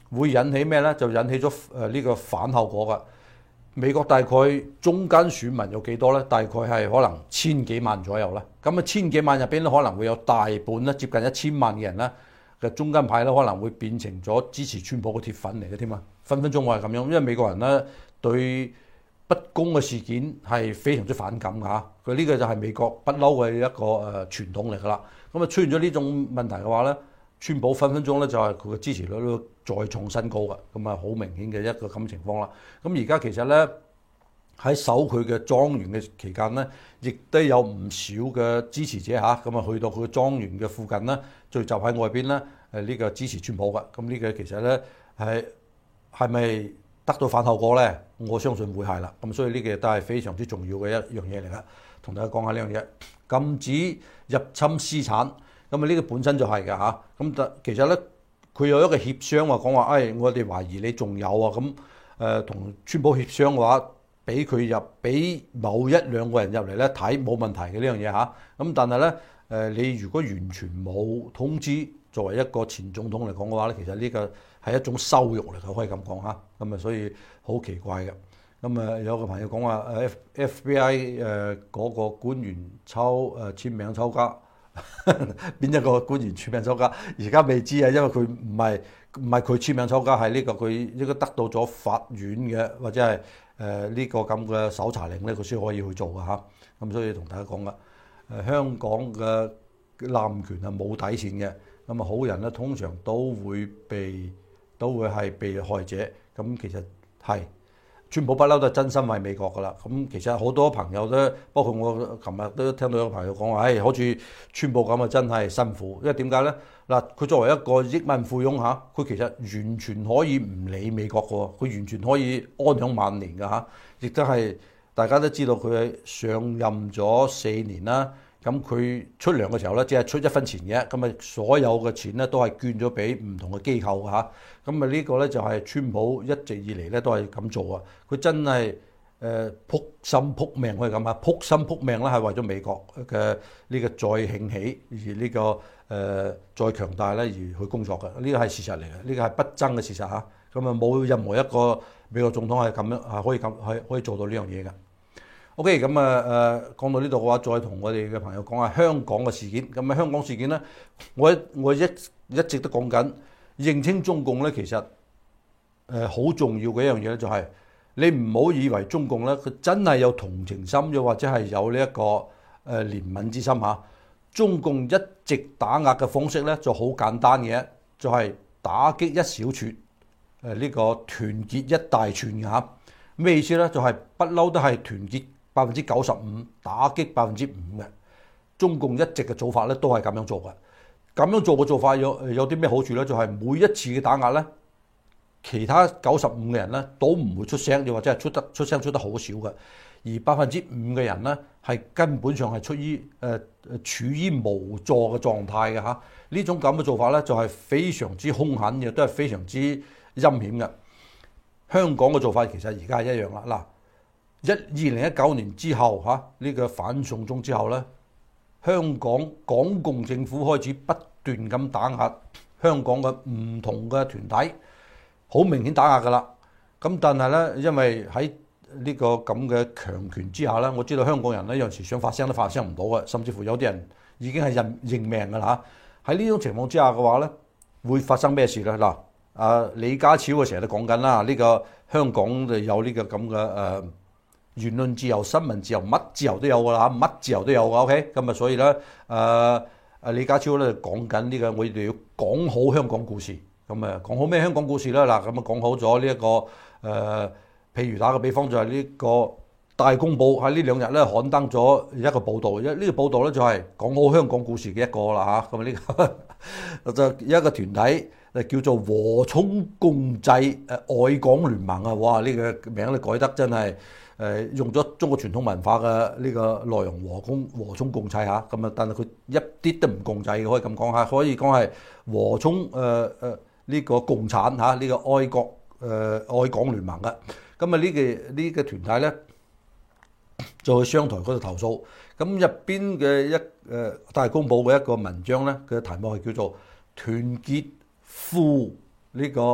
會引起咩咧？就引起咗誒呢個反後果㗎。美國大概中間選民有幾多咧？大概係可能千幾萬左右啦。咁啊，千幾萬入邊咧，可能會有大半咧，接近一千萬嘅人咧嘅中間派咧，可能會變成咗支持川普嘅鐵粉嚟嘅添啊！分分鐘我係咁樣，因為美國人咧對不公嘅事件係非常之反感㗎嚇。佢呢個就係美國不嬲嘅一個誒傳統嚟㗎啦。咁啊，出現咗呢種問題嘅話咧，川普分分鐘咧就係佢嘅支持率都再創新高㗎，咁啊好明顯嘅一個咁情況啦。咁而家其實咧喺守佢嘅莊園嘅期間咧，亦都有唔少嘅支持者嚇，咁啊去到佢嘅莊園嘅附近咧，聚集喺外邊咧，誒呢個支持川普㗎。咁呢個其實咧係係咪得到反後果咧？我相信會係啦。咁所以呢個都係非常之重要嘅一樣嘢嚟㗎。同大家講下呢樣嘢，禁止入侵私產。咁啊呢個本身就係㗎嚇。咁但其實咧，佢有一個協商話講話，誒、哎、我哋懷疑你仲有啊。咁誒同川普協商嘅話，俾佢入，俾某一兩個人入嚟咧睇冇問題嘅呢樣嘢嚇。咁但係咧誒，你如果完全冇通知，作為一個前總統嚟講嘅話咧，其實呢個係一種羞辱嚟嘅，可以咁講嚇。咁啊，所以好奇怪嘅。咁啊，有個朋友講話誒 F B I 誒嗰個官員抽誒簽名抽家。邊一個官員簽名抽家？而家未知啊，因為佢唔係唔係佢簽名抽家，係呢個佢應該得到咗法院嘅或者係誒呢個咁嘅搜查令咧，佢先可以去做嘅嚇。咁所以同大家講啦，誒香港嘅濫權係冇底線嘅。咁啊，好人咧通常都會被都會係被害者。咁其實係。川普不嬲都係真心為美國噶啦，咁其實好多朋友都，包括我琴日都聽到有個朋友講話，誒、哎，好似川普咁啊，真係辛苦，因為點解咧？嗱，佢作為一個億萬富翁嚇，佢其實完全可以唔理美國嘅，佢完全可以安享晚年嘅嚇，亦都係大家都知道佢係上任咗四年啦。咁佢出糧嘅時候咧，只係出一分錢嘅，咁啊所有嘅錢咧都係捐咗俾唔同嘅機構嘅嚇。咁啊呢個咧就係川普一直以嚟咧都係咁做啊。佢真係誒撲心撲命可以咁啊，撲心撲命咧係為咗美國嘅呢個再興起而呢、這個誒、呃、再強大咧而去工作嘅。呢個係事實嚟嘅，呢、這個係不爭嘅事實嚇。咁啊冇任何一個美國總統係咁樣係可以咁係可以做到呢樣嘢嘅。OK，咁啊誒講到呢度嘅話，再同我哋嘅朋友講下香港嘅事件。咁啊香港事件咧，我我一一直都講緊認清中共咧，其實誒好重要嘅一樣嘢咧，就係你唔好以為中共咧佢真係有同情心，又或者係有呢一個誒憐憫之心嚇。中共一直打壓嘅方式咧就好簡單嘅，就係打擊一小撮，誒呢個團結一大串嘅嚇。咩意思咧？就係不嬲都係團結百分之九十五，打擊百分之五嘅。中共一直嘅做法咧都係咁樣做嘅。咁樣做嘅做法有有啲咩好處咧？就係每一次嘅打壓咧，其他九十五嘅人咧都唔會出聲，又或者係出得出聲出得好少嘅。而百分之五嘅人咧係根本上係出於誒誒、呃、處於無助嘅狀態嘅嚇。呢種咁嘅做法咧就係非常之兇狠嘅，都係非常之陰險嘅。香港嘅做法其實而家係一樣啦。嗱，一二零一九年之後嚇，呢個反送中之後咧，香港港共政府開始不斷咁打壓香港嘅唔同嘅團體，好明顯打壓噶啦。咁但係咧，因為喺呢個咁嘅強權之下咧，我知道香港人咧有時想發聲都發聲唔到嘅，甚至乎有啲人已經係認認命噶啦嚇。喺呢種情況之下嘅話咧，會發生咩事咧？嗱。啊，李家超啊，成日都講緊啦，呢個香港就有呢個咁嘅誒言論自由、新聞自由，乜自由都有㗎啦，乜自由都有㗎。OK，咁啊，所以咧，誒啊李家超咧講緊呢個，我哋要講好香港故事。咁啊，講好咩香港故事咧？嗱，咁啊講好咗呢一個誒、呃，譬如打個比方就係呢個大公報喺呢兩日咧刊登咗一個報導，一、這、呢個報導咧就係講好香港故事嘅一個啦嚇。咁啊呢個就一個團體。叫做和衷共濟誒愛港聯盟啊！哇，呢、這個名咧改得真係誒、呃、用咗中國傳統文化嘅呢個內容和衷和衷共濟嚇咁啊！但係佢一啲都唔共濟嘅，可以咁講下，可以講係和衷誒誒呢個共產嚇呢、啊這個愛國誒、呃、愛港聯盟嘅。咁啊呢個呢、這個團體咧就去商台嗰度投訴，咁入邊嘅一誒、呃、大公報嘅一個文章咧，佢嘅題目係叫做團結富呢個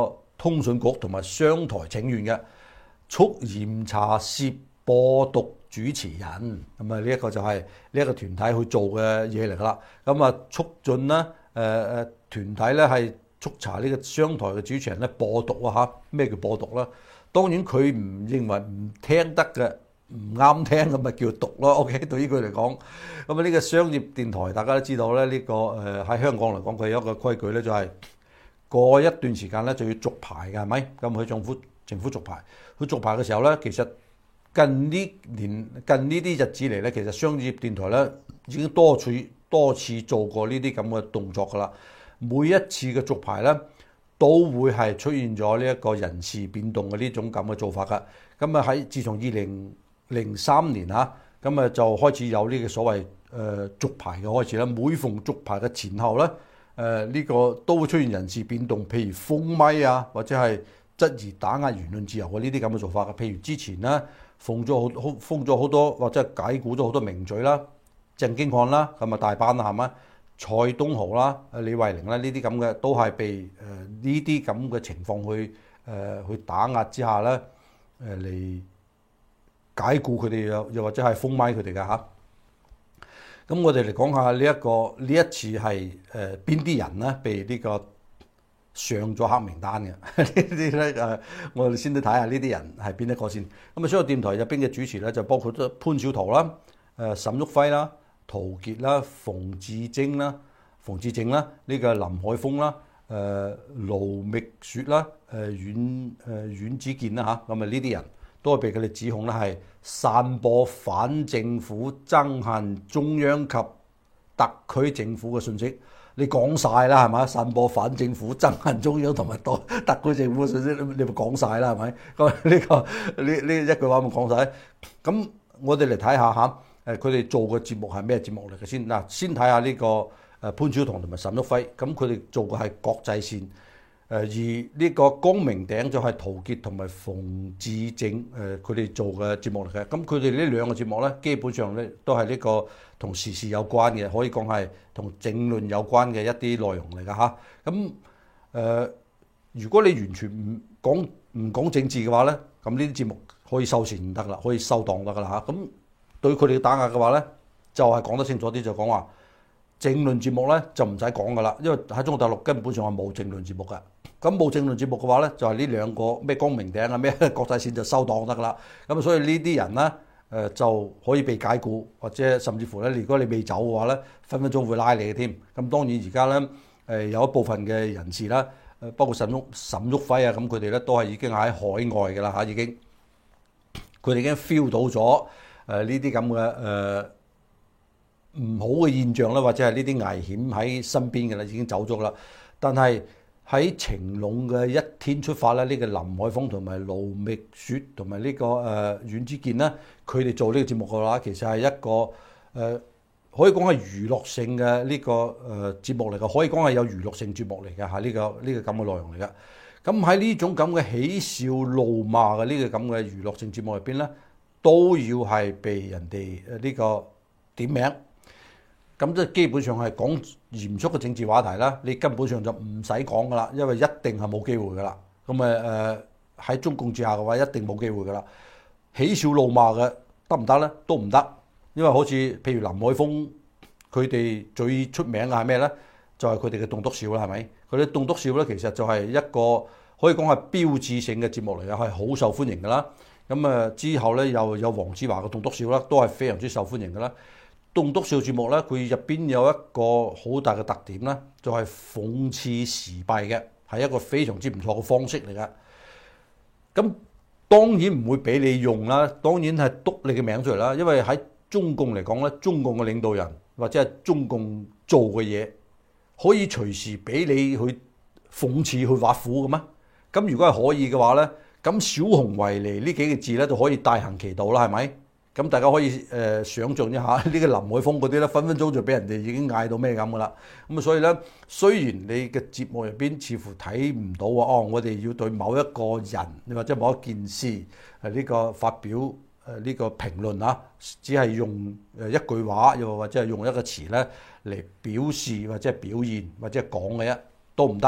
通訊局同埋商台請願嘅，促嚴查涉播毒主持人。咁啊，呢一個就係呢一個團體去做嘅嘢嚟㗎啦。咁啊，促進咧誒誒團體咧係促查呢個商台嘅主持人咧播毒啊嚇。咩叫播毒咧？當然佢唔認為唔聽得嘅。唔啱聽咁咪叫毒咯 ，OK？ 對於佢嚟講，咁啊呢個商業電台大家都知道咧，呢、這個誒喺、呃、香港嚟講，佢有一個規矩咧，就係、是、過一段時間咧就要續牌嘅，係咪？咁佢政府政府續牌，佢續牌嘅時候咧，其實近呢年近呢啲日子嚟咧，其實商業電台咧已經多次多次做過呢啲咁嘅動作㗎啦。每一次嘅續牌咧，都會係出現咗呢一個人事變動嘅呢種咁嘅做法㗎。咁啊喺自從二零零三年嚇，咁啊就開始有呢個所謂誒、呃、續牌嘅開始啦。每逢續牌嘅前後咧，誒、呃、呢、這個都會出現人事變動，譬如封咪啊，或者係質疑打壓言論自由嘅呢啲咁嘅做法嘅。譬如之前咧封咗好封咗好多，或者係解僱咗好多名嘴啦，鄭經翰啦，咁啊大班啦，係咪？蔡東豪啦、李慧玲啦，呢啲咁嘅都係被誒呢啲咁嘅情況去誒、呃、去打壓之下咧，誒、呃、嚟。解僱佢哋又又或者係封咪佢哋嘅嚇，咁我哋嚟講下呢、這、一個呢一次係誒邊啲人咧被呢個上咗黑名單嘅呢啲咧誒，我哋先都睇下呢啲人係邊一個先。咁啊，商業電台入邊嘅主持咧就包括咗潘小桃啦、誒沈旭輝啦、陶傑啦、馮智政啦、馮智政啦，呢、這個林海峰啦、誒盧覓雪啦、誒阮誒阮子健啦嚇，咁啊呢啲人。都係被佢哋指控咧，係散播反政府、憎恨中央及特區政府嘅信息。你講晒啦，係咪？散播反政府、憎恨中央同埋特特區政府嘅信息，你咪講晒啦，係咪？咁呢個呢呢一句話咪講晒。咁我哋嚟睇下嚇，誒佢哋做嘅節目係咩節目嚟嘅先嗱？先睇下呢個誒潘小棠同埋沈旭輝，咁佢哋做嘅係國際線。誒而呢個光明頂就係陶傑同埋馮智政誒佢哋做嘅節目嚟嘅，咁佢哋呢兩個節目咧，基本上咧都係呢個同時事有關嘅，可以講係同政論有關嘅一啲內容嚟㗎嚇。咁誒、呃，如果你完全唔講唔講政治嘅話咧，咁呢啲節目可以收線得啦，可以收檔得㗎啦嚇。咁對佢哋打壓嘅話咧，就係、是、講得清楚啲，就講話政論節目咧就唔使講㗎啦，因為喺中國大陸根本上係冇政論節目㗎。咁冇政論節目嘅話咧，就係呢兩個咩光明頂啊咩國際線就收檔得㗎啦。咁所以呢啲人咧誒就可以被解僱，或者甚至乎咧，如果你未走嘅話咧，分分鐘會拉你嘅添。咁當然而家咧誒有一部分嘅人士啦，誒包括沈旭沈旭輝啊，咁佢哋咧都係已經喺海外㗎啦嚇，已經佢哋已經 feel 到咗誒呢啲咁嘅誒唔好嘅現象啦，或者係呢啲危險喺身邊嘅啦，已經走咗啦。但係喺晴朗嘅一天出發咧，呢、這個林海峰同埋盧覓雪同埋呢個誒阮子健咧，佢哋做呢個節目嘅話，其實係一個誒、呃、可以講係娛樂性嘅呢、這個誒、呃、節目嚟嘅，可以講係有娛樂性節目嚟嘅嚇，呢、這個呢、這個咁嘅內容嚟嘅。咁喺呢種咁嘅喜笑怒罵嘅呢個咁嘅娛樂性節目入邊咧，都要係被人哋誒呢個點名。咁即係基本上係講嚴肅嘅政治話題啦，你根本上就唔使講噶啦，因為一定係冇機會噶啦。咁誒誒喺中共之下嘅話，一定冇機會噶啦。喜笑怒罵嘅得唔得咧？都唔得，因為好似譬如林海峰，佢哋最出名嘅係咩咧？就係佢哋嘅棟篤笑啦，係咪？佢哋棟篤笑咧，其實就係一個可以講係標誌性嘅節目嚟嘅，係好受歡迎噶啦。咁誒之後咧，又有黃子華嘅棟篤笑啦，都係非常之受歡迎噶啦。棟篤笑節目咧，佢入邊有一個好大嘅特點咧，就係諷刺時弊嘅，係一個非常之唔錯嘅方式嚟㗎。咁當然唔會俾你用啦，當然係篤你嘅名出嚟啦。因為喺中共嚟講咧，中共嘅領導人或者係中共做嘅嘢，可以隨時俾你去諷刺去挖苦嘅咩？咁如果係可以嘅話咧，咁小熊維尼呢幾個字咧就可以大行其道啦，係咪？咁大家可以誒、呃、想像一下呢、這個林海峰嗰啲咧，分分鐘就俾人哋已經嗌到咩咁噶啦。咁啊，所以咧，雖然你嘅節目入邊似乎睇唔到話，哦，我哋要對某一個人或者某一件事係呢個發表誒呢個評論啊，只係用誒一句話，又或者係用一個詞咧嚟表示或者係表現或者係講嘅啫，都唔得。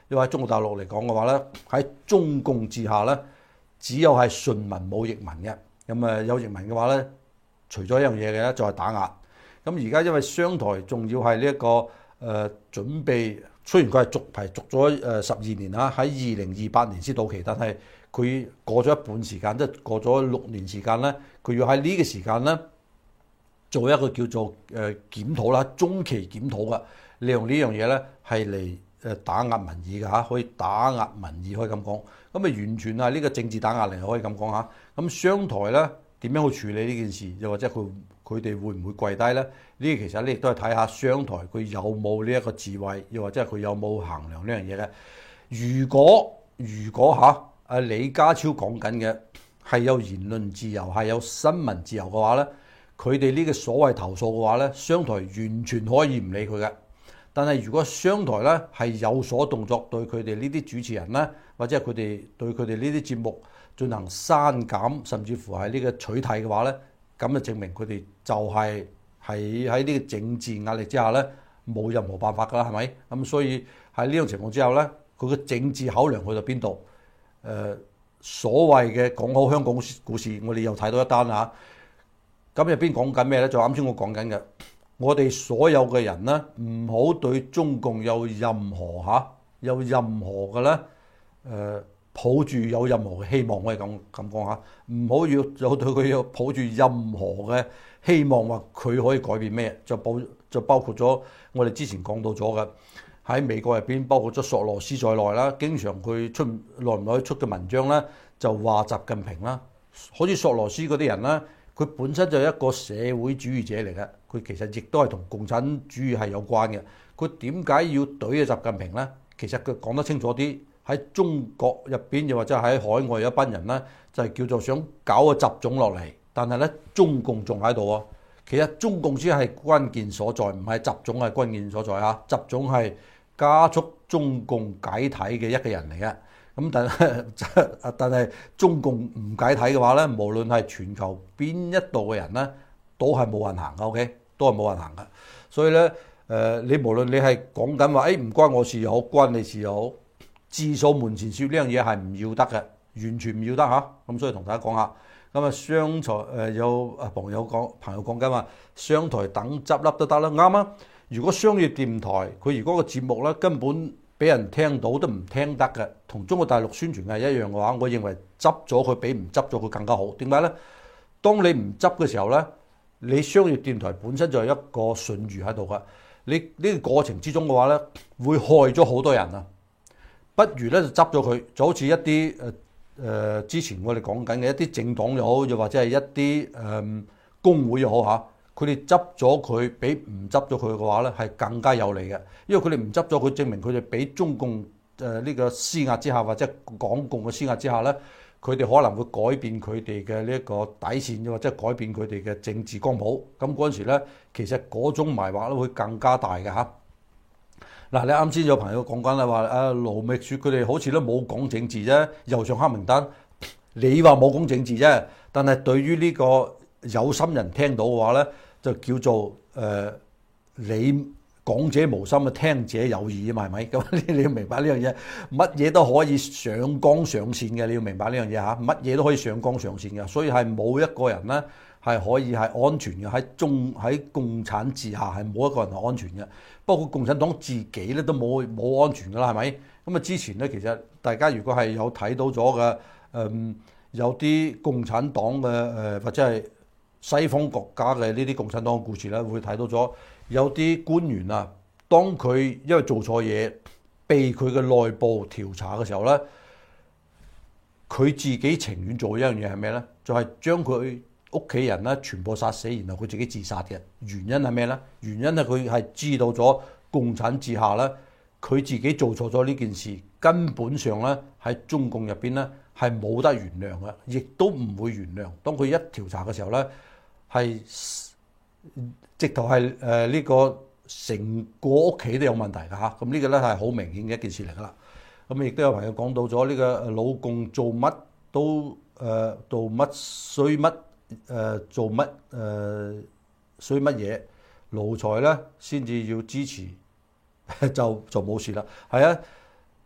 因為喺中國大陸嚟講嘅話咧，喺中共治下咧，只有係順民冇逆民嘅。咁啊有逆民嘅話咧，除咗一樣嘢嘅咧，就係打壓。咁而家因為商台仲要係呢一個誒、呃、準備，雖然佢係續牌續咗誒十二年啦，喺二零二八年先到期，但係佢過咗一半時間，即係過咗六年時間咧，佢要喺呢個時間咧做一個叫做誒檢討啦，中期檢討嘅，利用呢樣嘢咧係嚟誒打壓民意嘅嚇，可以打壓民意可以咁講，咁啊完全係呢個政治打壓嚟可以咁講嚇。咁商台咧點樣去處理呢件事，又或者佢佢哋會唔會跪低咧？呢其實你亦都係睇下商台佢有冇呢一個智慧，又或者係佢有冇衡量呢樣嘢嘅。如果如果嚇阿李家超講緊嘅係有言論自由，係有新聞自由嘅話咧，佢哋呢個所謂投訴嘅話咧，商台完全可以唔理佢嘅。但係如果商台咧係有所動作，對佢哋呢啲主持人咧，或者係佢哋對佢哋呢啲節目進行刪減，甚至乎係呢個取締嘅話咧，咁就證明佢哋就係係喺呢個政治壓力之下咧，冇任何辦法㗎啦，係咪？咁所以喺呢種情況之下咧，佢嘅政治考量去到邊度？誒、呃，所謂嘅講好香港故事，我哋又睇到一單啊！咁入邊講緊咩咧？就啱先我講緊嘅，我哋所有嘅人咧，唔好對中共有任何嚇、啊，有任何嘅咧，誒、呃，抱住有任何嘅希望，我哋咁咁講嚇，唔好要有對佢有抱住任何嘅希望，話佢可以改變咩？就包就包括咗我哋之前講到咗嘅。喺美國入邊，包括咗索羅斯在內啦，經常佢出耐唔耐出嘅文章咧，就話習近平啦，好似索羅斯嗰啲人啦，佢本身就係一個社會主義者嚟嘅，佢其實亦都係同共產主義係有關嘅。佢點解要懟啊習近平咧？其實佢講得清楚啲，喺中國入邊又或者喺海外有一班人咧，就係叫做想搞個習總落嚟，但係咧中共仲喺度喎。其實中共先係關鍵所在，唔係習總係關鍵所在嚇，習總係加速中共解體嘅一個人嚟嘅，咁但係但係中共唔解體嘅話咧，無論係全球邊一度嘅人咧，都係冇人行嘅 ，OK， 都係冇人行嘅。所以咧，誒、呃、你無論你係講緊話，誒唔關我事又好，關你事又好，自掃門前雪呢樣嘢係唔要得嘅，完全唔要得嚇。咁所以同大家講下，咁啊商台誒有啊朋友講朋友講緊話，商台等執笠都得啦，啱啊！如果商業電台佢如果個節目咧根本俾人聽到都唔聽得嘅，同中國大陸宣傳係一樣嘅話，我認為執咗佢比唔執咗佢更加好。點解咧？當你唔執嘅時候咧，你商業電台本身就係一個信譽喺度噶，你呢個過程之中嘅話咧，會害咗好多人啊！不如咧就執咗佢，就好似一啲誒誒之前我哋講緊嘅一啲政黨又好，又或者係一啲誒、呃、工會又好嚇。佢哋執咗佢，比唔執咗佢嘅話咧，係更加有利嘅。因為佢哋唔執咗佢，證明佢哋俾中共誒呢個施壓之下，或者港共嘅施壓之下咧，佢哋可能會改變佢哋嘅呢一個底線，或者改變佢哋嘅政治光譜。咁嗰陣時咧，其實嗰種迷惑咧會更加大嘅嚇。嗱，你啱先有朋友講緊啦，話啊盧覓雪佢哋好似都冇講政治啫，又上黑名單。你話冇講政治啫，但係對於呢個有心人聽到嘅話咧，就叫做誒、呃、你講者無心啊，聽者有意啊嘛，係咪？咁你你要明白呢樣嘢，乜嘢都可以上綱上線嘅，你要明白呢樣嘢嚇，乜嘢都可以上綱上線嘅，所以係冇一個人咧係可以係安全嘅，喺中喺共產治下係冇一個人係安全嘅，包括共產黨自己咧都冇冇安全㗎啦，係咪？咁啊之前咧其實大家如果係有睇到咗嘅誒，有啲共產黨嘅誒、呃、或者係西方國家嘅呢啲共產黨嘅故事咧，會睇到咗有啲官員啊，當佢因為做錯嘢，被佢嘅內部調查嘅時候咧，佢自己情願做一樣嘢係咩咧？就係、是、將佢屋企人咧全部殺死，然後佢自己自殺嘅原因係咩咧？原因係佢係知道咗共產治下咧，佢自己做錯咗呢件事，根本上咧喺中共入邊咧係冇得原諒嘅，亦都唔會原諒。當佢一調查嘅時候咧，係直頭係誒呢個成個屋企都有問題㗎嚇，咁呢個咧係好明顯嘅一件事嚟㗎啦。咁亦都有朋友講到咗呢個老共做乜都誒做乜衰乜誒做乜誒衰乜嘢，奴才咧先至要支持就就冇事啦。係啊，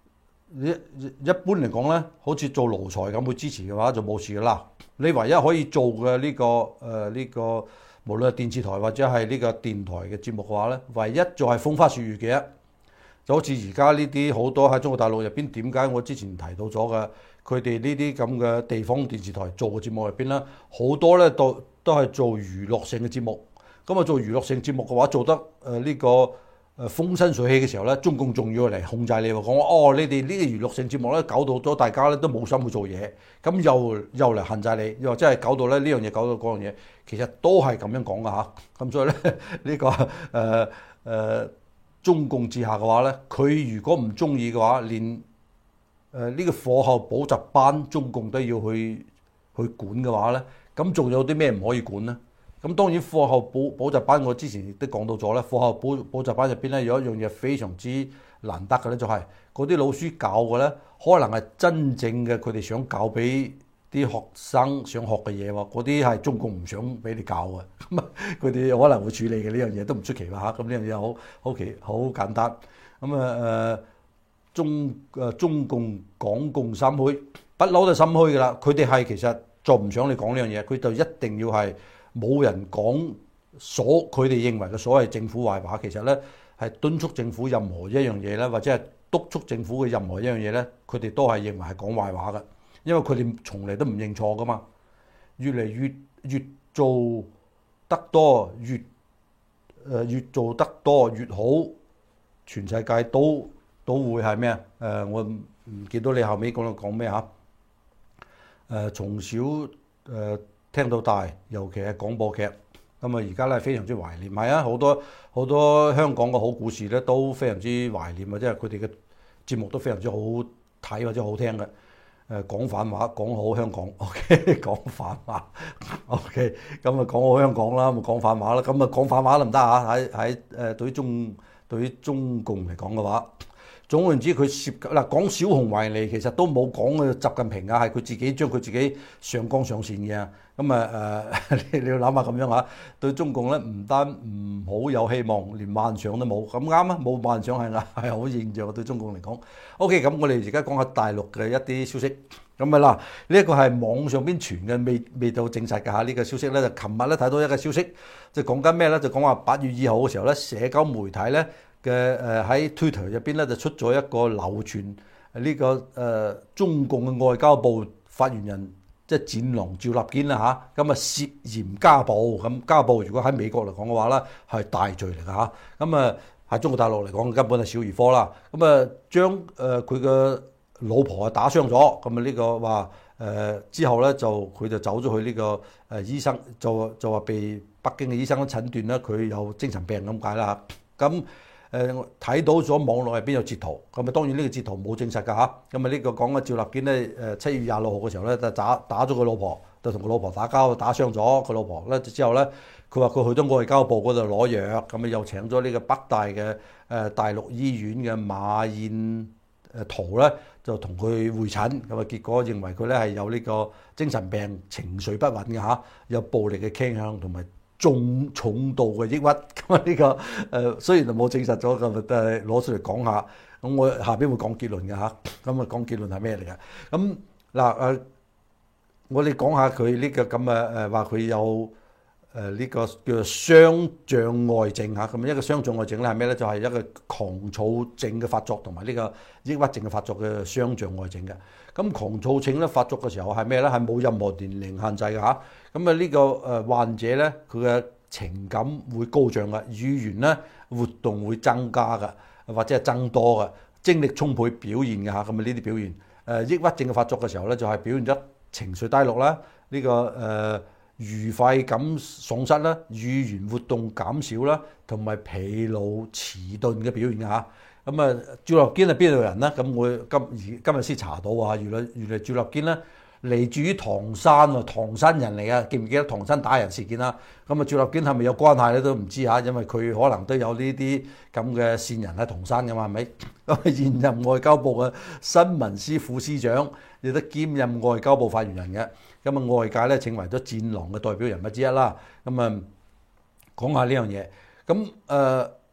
一一般嚟講咧，好似做奴才咁去支持嘅話就冇事噶啦。你唯一可以做嘅呢、這個誒呢、呃這個，無論係電視台或者係呢個電台嘅節目嘅話咧，唯一就係風花雪月嘅。就好似而家呢啲好多喺中國大陸入邊，點解我之前提到咗嘅，佢哋呢啲咁嘅地方電視台做嘅節目入邊咧，好多咧都都係做娛樂性嘅節目。咁啊做娛樂性節目嘅話，做得誒呢、呃這個誒風生水起嘅時候咧，中共仲要嚟控制你喎，講話哦，你哋呢啲娛樂性節目咧，搞到咗大家咧都冇心去做嘢，咁又又嚟限制你，又或者係搞到咧呢樣嘢，搞到嗰樣嘢，其實都係咁樣講噶嚇。咁所以咧呢、這個誒誒。呃呃中共治下嘅話咧，佢如果唔中意嘅話，連誒呢、呃這個課後補習班中共都要去去管嘅話咧，咁仲有啲咩唔可以管咧？咁當然課後補補習班，我之前亦都講到咗咧，課後補補習班入邊咧有一樣嘢非常之難得嘅咧，就係嗰啲老師教嘅咧，可能係真正嘅佢哋想教俾啲學生想學嘅嘢喎，嗰啲係中共唔想俾你教嘅，咁啊佢哋可能會處理嘅呢樣嘢都唔出奇吧嚇，咁呢樣嘢好好奇好簡單，咁啊誒中誒中共港共心虛，不嬲都心虛㗎啦，佢哋係其實就唔想你講呢樣嘢，佢就一定要係冇人講所佢哋認為嘅所謂政府壞話，其實咧係敦促政府任何一樣嘢咧，或者係督促政府嘅任何一樣嘢咧，佢哋都係認為係講壞話嘅。因為佢哋從嚟都唔認錯噶嘛，越嚟越越做得多，越誒、呃、越做得多越好，全世界都都會係咩啊？誒、呃，我唔見到你後尾講到講咩嚇？誒、呃，從小誒、呃、聽到大，尤其係廣播劇，咁啊而家咧非常之懷念，係啊，好多好多香港嘅好故事咧都非常之懷念啊，即係佢哋嘅節目都非常之好睇或者好聽嘅。誒講反話，講好香港 ，OK， 講反話 ，OK，咁啊講好香港啦，咪講反話啦，咁啊講反話得唔得啊？喺喺誒對於中對於中共嚟講嘅話，總言之佢涉及嗱講小熊維尼其實都冇講嘅習近平啊，係佢自己將佢自己上綱上線嘅，咁啊誒你你要諗下咁樣嚇，對中共咧唔單唔好有希望，連幻想都冇，咁啱啊，冇幻想係係好現象對中共嚟講。OK，咁我哋而家講下大陸嘅一啲消息，咁啊啦，呢一個係網上邊傳嘅，未未到證實嘅嚇，呢個消息咧就琴日咧睇到一個消息，就講緊咩咧？就講話八月二號嘅時候咧，社交媒體咧嘅誒喺 Twitter 入邊咧就出咗一個流傳呢個誒、呃、中共嘅外交部發言人即係戰狼趙立堅啦嚇，咁啊涉嫌家暴，咁家暴如果喺美國嚟講嘅話咧係大罪嚟㗎嚇，咁啊喺中國大陸嚟講根本係小兒科啦，咁啊將誒佢嘅老婆啊打傷咗，咁啊呢個話誒之後咧就佢就走咗去呢個誒醫生就就話被北京嘅醫生診斷咧佢有精神病咁解啦，咁。誒睇到咗網絡入邊有截圖，咁啊當然呢個截圖冇證實㗎嚇，咁啊呢個講嘅趙立堅咧誒七月廿六號嘅時候咧就打打咗個老婆，就同個老婆打交，打傷咗個老婆咧之後咧，佢話佢去咗外交部嗰度攞藥，咁啊又請咗呢個北大嘅誒大陸醫院嘅馬燕誒圖咧，就同佢會診，咁啊結果認為佢咧係有呢個精神病、情緒不穩嘅嚇，有暴力嘅傾向同埋重重度嘅抑鬱，咁啊呢個誒、呃、雖然就冇證實咗，咁但係攞出嚟講下，咁我下邊會講結論嘅嚇，咁啊講結論係咩嚟嘅？咁嗱誒，我哋講下佢呢個咁嘅誒話佢有誒呢個叫做雙障礙症嚇，咁一個雙障礙症咧係咩咧？就係、是、一個狂躁症嘅發作同埋呢個抑鬱症嘅發作嘅雙障礙症嘅。咁狂躁症咧發作嘅時候係咩咧？係冇任何年齡限制嘅嚇。咁啊呢個誒患者咧，佢嘅情感會高漲嘅，語言咧活動會增加嘅，或者係增多嘅，精力充沛表現嘅嚇。咁啊呢啲表現誒抑鬱症嘅發作嘅時候咧，就係表現咗情緒低落啦，呢、這個誒、呃、愉快感喪失啦，語言活動減少啦，同埋疲勞遲鈍嘅表現嘅嚇。咁啊，趙立堅係邊度人咧？咁我今而今日先查到啊，原來原來趙立堅咧嚟自於唐山喎，唐山人嚟啊！記唔記得唐山打人事件啦？咁啊，趙立堅係咪有關係咧？都唔知嚇，因為佢可能都有呢啲咁嘅線人喺唐山㗎嘛，係咪？咁現任外交部嘅新聞司副司長，亦都兼任外交部發言人嘅。咁啊，外界咧稱為咗戰狼嘅代表人物之一啦。咁啊，講下呢樣嘢。咁誒。呃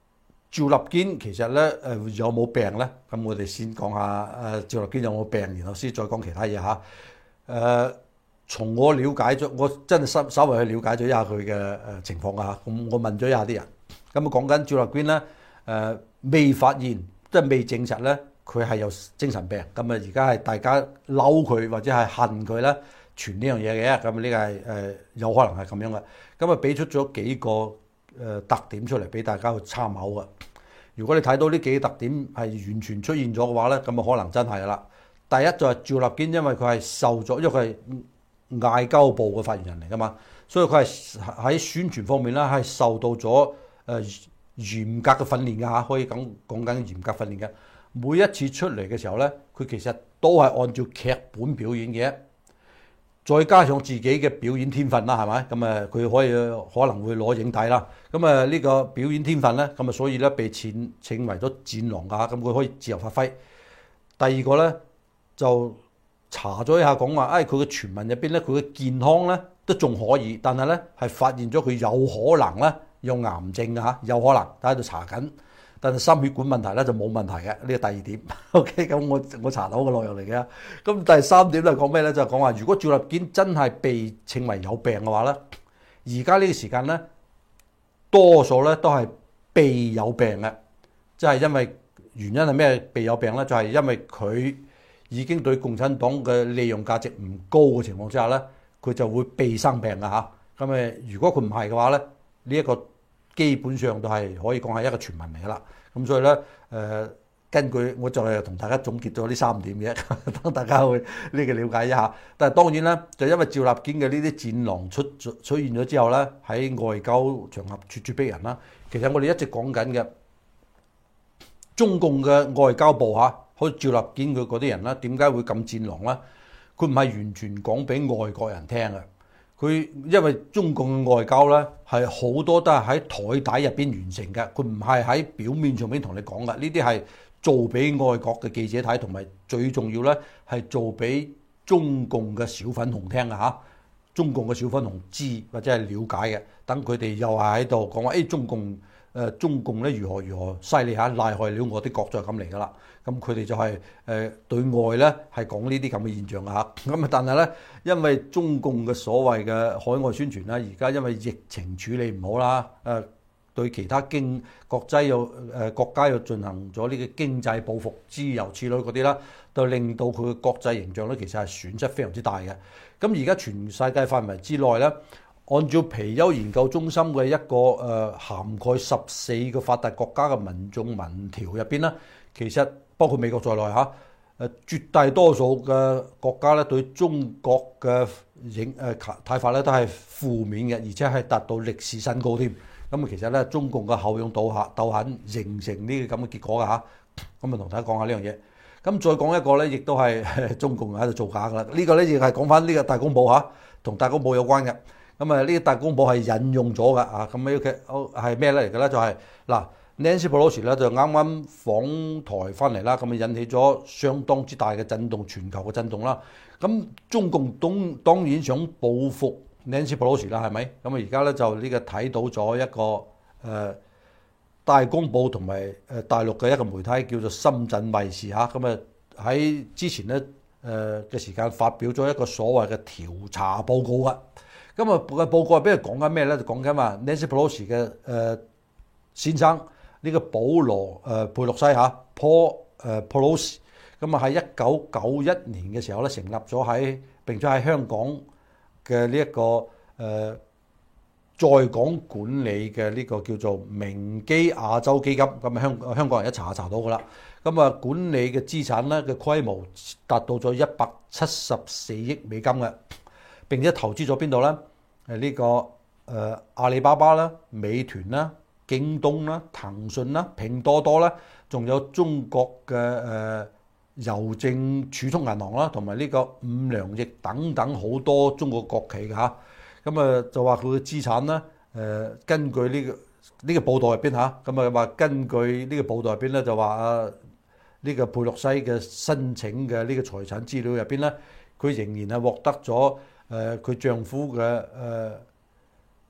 趙立堅其實咧誒有冇病咧？咁我哋先講下誒趙立堅有冇病，然後先再講其他嘢嚇。誒、呃，從我了解咗，我真係稍稍微去了解咗一下佢嘅誒情況啊。咁我問咗一下啲人，咁啊講緊趙立堅咧誒未發現，即係未證實咧，佢係有精神病。咁啊而家係大家嬲佢或者係恨佢咧，傳呢樣嘢嘅。咁呢個係誒有可能係咁樣嘅。咁啊俾出咗幾個誒特點出嚟俾大家去參考嘅。如果你睇到呢幾個特點係完全出現咗嘅話咧，咁啊可能真係啦。第一就係趙立堅，因為佢係受咗，因為佢係外交部嘅發言人嚟噶嘛，所以佢係喺宣傳方面咧係受到咗誒嚴格嘅訓練嘅嚇，可以咁講緊嚴格訓練嘅。每一次出嚟嘅時候咧，佢其實都係按照劇本表演嘅。再加上自己嘅表演天分啦，係咪？咁誒，佢可以可能會攞影帝啦。咁誒，呢個表演天分咧，咁啊，所以咧被稱稱為咗戰狼㗎。咁佢可以自由發揮。第二個咧就查咗一下講話，誒佢嘅傳聞入邊咧，佢嘅健康咧都仲可以，但係咧係發現咗佢有可能咧有癌症㗎嚇，有可能喺度查緊。但係心血管問題咧就冇問題嘅，呢個第二點。OK，咁我我查到個內容嚟嘅。咁第三點咧講咩咧？就係講話，如果趙立堅真係被稱為有病嘅話咧，而家呢個時間咧，多數咧都係被有病嘅，即係因為原因係咩？被有病咧，就係因為佢已經對共產黨嘅利用價值唔高嘅情況之下咧，佢就會被生病嘅嚇。咁誒，如果佢唔係嘅話咧，呢一個基本上都係可以講係一個傳聞嚟㗎啦。咁所以咧，誒、呃、根據我就係同大家總結咗呢三點嘅，等大家去呢個了解一下。但係當然咧，就因為趙立堅嘅呢啲戰狼出出現咗之後咧，喺外交場合咄咄逼人啦。其實我哋一直講緊嘅中共嘅外交部嚇，好似趙立堅佢嗰啲人啦，點解會咁戰狼咧？佢唔係完全講俾外國人聽嘅。佢因為中共嘅外交咧係好多都係喺台底入邊完成嘅，佢唔係喺表面上邊同你講嘅。呢啲係做俾外國嘅記者睇，同埋最重要咧係做俾中共嘅小粉紅聽嘅嚇。中共嘅小粉紅知或者係了解嘅，等佢哋又係喺度講話，誒、哎、中共誒、呃、中共咧如何如何犀利嚇，賴害了我啲國就係咁嚟㗎啦。咁佢哋就係、是、誒、呃、對外咧係講呢啲咁嘅現象啊嚇。咁啊，但係咧因為中共嘅所謂嘅海外宣傳啦，而家因為疫情處理唔好啦，誒、呃、對其他經國際又誒國家又進行咗呢個經濟報復之由此類嗰啲啦，就令到佢嘅國際形象咧其實係損失非常之大嘅。咁而家全世界範圍之內咧，按照皮尤研究中心嘅一個誒、呃、涵蓋十四個發達國家嘅民眾民調入邊咧，其實包括美國在內嚇，誒絕大多數嘅國家咧對中國嘅影誒睇法咧都係負面嘅，而且係達到歷史新高添。咁啊，其實咧中共嘅後擁倒下鬥狠，形成呢個咁嘅結果㗎嚇。咁啊，同大家講下呢樣嘢。咁再講一個咧，亦都係中共喺度造假㗎啦。呢、這個咧亦係講翻呢個大公報嚇，同大公報有關嘅。咁啊，呢個大公報係引用咗㗎啊。咁呢個係咩咧嚟嘅咧？就係、是、嗱 Nancy Pelosi 咧就啱啱訪台翻嚟啦，咁啊引起咗相當之大嘅震動，全球嘅震動啦。咁中共當當然想報復 Nancy Pelosi 啦，係咪？咁啊而家咧就呢個睇到咗一個誒。呃大公報同埋誒大陸嘅一個媒體叫做深圳衛視嚇，咁啊喺之前咧誒嘅時間發表咗一個所謂嘅調查報告啊。咁啊個報告係邊度講緊咩咧？就講緊話 Nancy Pelosi 嘅誒先生呢個保羅誒佩洛西嚇 Paul 誒 Pelosi，咁啊喺一九九一年嘅時候咧成立咗喺並且喺香港嘅呢一個誒。呃在港管理嘅呢個叫做明基亞洲基金，咁啊香香港人一查查到噶啦，咁啊管理嘅資產咧嘅規模達到咗一百七十四億美金嘅，並且投資咗邊度咧？誒呢個誒阿里巴巴啦、美團啦、京東啦、騰訊啦、拼多多啦，仲有中國嘅誒郵政儲蓄銀行啦，同埋呢個五糧液等等好多中國國企嘅嚇。咁啊就話佢嘅資產咧，誒根據呢個呢個報道入邊嚇，咁啊話根據呢個報道入邊咧就話啊呢個佩洛西嘅申請嘅呢個財產資料入邊咧，佢仍然係獲得咗誒佢丈夫嘅誒